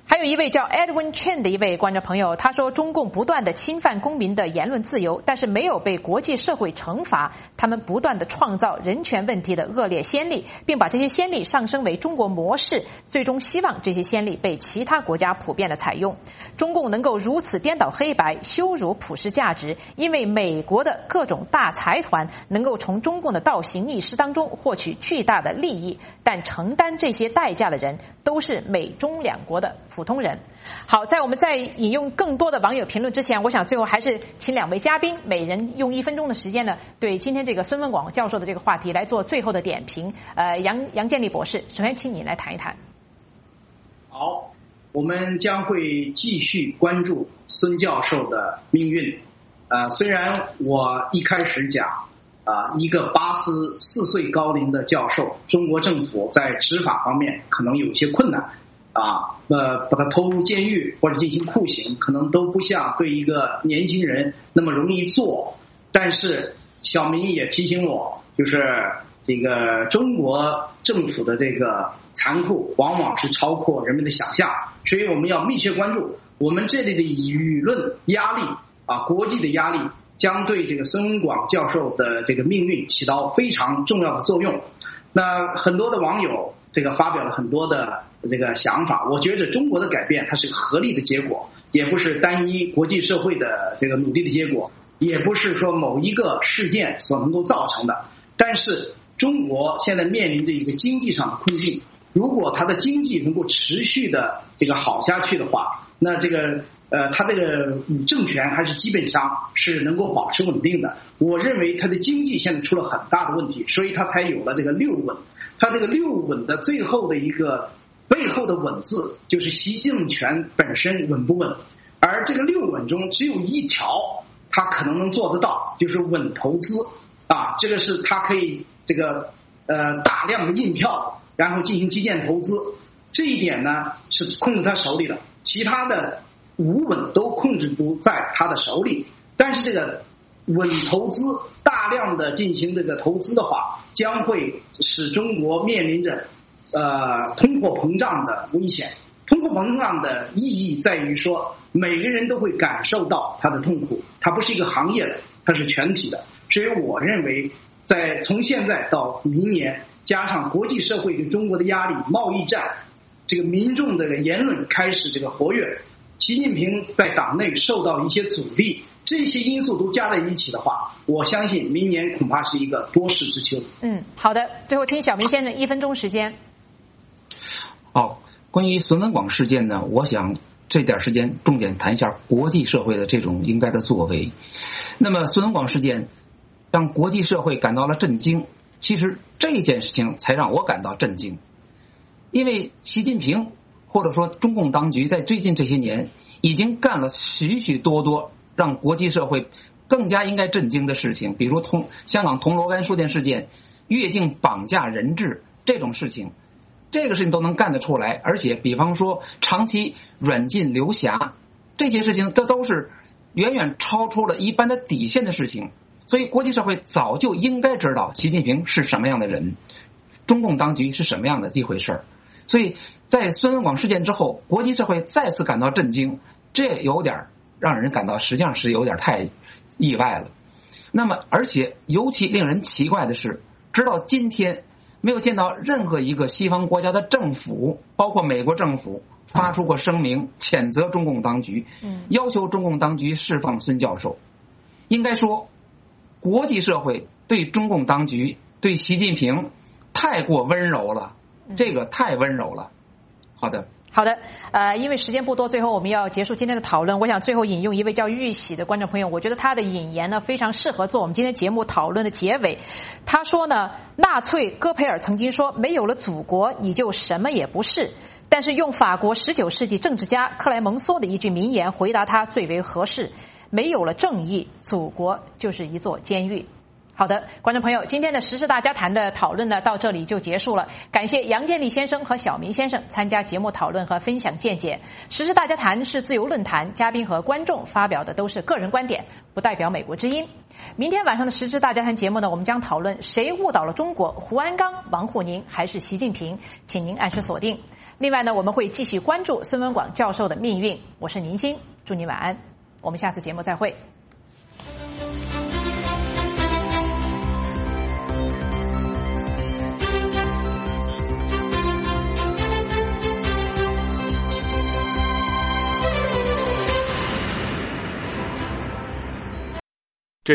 还有一位叫 Edwin Chen 的一位观众朋友，他说中共不断的侵犯公民的言论自由，但是没有被国际社会惩罚，他们不断的创造人权问题的恶劣先例，并把这些先例上升为中国模式，最终希望这些先例被其他国家普遍的采用。中共能够如此颠倒黑白，羞辱普世价值，因为美国的各种大财团能够从中共的倒行逆施当中获取巨大的利益，但承担这些代价的人都是美中两国的普通人。好，在我们在引用更多的网友评论之前，我想最后还是请两位嘉宾每人用一分钟的时间呢，对今天这个孙文广教授的这个话题来做最后的点评。呃，杨杨建立博士，首先请你来谈一谈。 好，我们将会继续关注孙教授的命运。呃，虽然我一开始讲啊、呃，一个八十四岁高龄的教授，中国政府在执法方面可能有一些困难。啊，呃，把他投入监狱或者进行酷刑，可能都不像对一个年轻人那么容易做。但是小明也提醒我，就是这个中国政府的这个残酷，往往是超过人们的想象，所以我们要密切关注。我们这里的舆论压力啊，国际的压力，将对这个孙文广教授的这个命运起到非常重要的作用。那很多的网友这个发表了很多的这个想法，我觉得中国的改变它是个合力的结果，也不是单一国际社会的这个努力的结果，也不是说某一个事件所能够造成的。但是中国现在面临着一个经济上的困境，如果它的经济能够持续的这个好下去的话，那这个呃，它这个政权还是基本上是能够保持稳定的。我认为它的经济现在出了很大的问题，所以它才有了这个六稳。它这个六稳的最后的一个背后的稳字，就是习政权本身稳不稳。而这个六稳中只有一条它可能能做得到，就是稳投资啊，这个是它可以这个呃大量的印票，然后进行基建投资，这一点呢是控制他手里的，其他的五稳都控制不在他的手里。但是这个稳投资大量的进行这个投资的话，将会使中国面临着呃通货膨胀的危险。通货膨胀的意义在于说，每个人都会感受到它的痛苦，它不是一个行业的，它是全体的。所以我认为在从现在到明年，加上国际社会对中国的压力，贸易战，这个民众的言论开始这个活跃，习近平在党内受到一些阻力，这些因素都加在一起的话，我相信明年恐怕是一个多事之秋。 嗯，好的，最后听小明先生一分钟时间。 哦，关于孙文广事件呢，我想这点时间重点谈一下国际社会的这种应该的作为。那么孙文广事件让国际社会感到了震惊，其实这件事情才让我感到震惊，因为习近平或者说中共当局在最近这些年已经干了许许多多让国际社会更加应该震惊的事情，比如铜香港铜锣湾书店事件、越境绑架人质这种事情，这个事情都能干得出来。而且比方说长期软禁刘霞，这些事情这都是远远超出了一般的底线的事情。所以国际社会早就应该知道习近平是什么样的人，中共当局是什么样的一回事儿。所以在孙文广事件之后，国际社会再次感到震惊，这有点让人感到实际上是有点太意外了。那么而且尤其令人奇怪的是，直到今天没有见到任何一个西方国家的政府，包括美国政府发出过声明谴责中共当局，要求中共当局释放孙教授。应该说国际社会对中共当局对习近平太过温柔了，这个太温柔了。好的好的，呃，因为时间不多，最后我们要结束今天的讨论。我想最后引用一位叫玉喜的观众朋友，我觉得他的引言呢非常适合做我们今天节目讨论的结尾。他说呢，纳粹戈培尔曾经说，没有了祖国，你就什么也不是。但是用法国十九世纪政治家克莱蒙梭的一句名言回答他最为合适：没有了正义，祖国就是一座监狱。好的，观众朋友，今天的时事大家谈的讨论呢到这里就结束了。感谢杨建立先生和小明先生参加节目讨论和分享见解。时事大家谈是自由论坛，嘉宾和观众发表的都是个人观点，不代表美国之音。明天晚上的时事大家谈节目呢，我们将讨论谁误导了中国，胡鞍钢、王沪宁还是习近平，请您按时锁定。 另外呢，我们会继续关注孙文广教授的命运。我是宁鑫，祝您晚安，我们下次节目再会。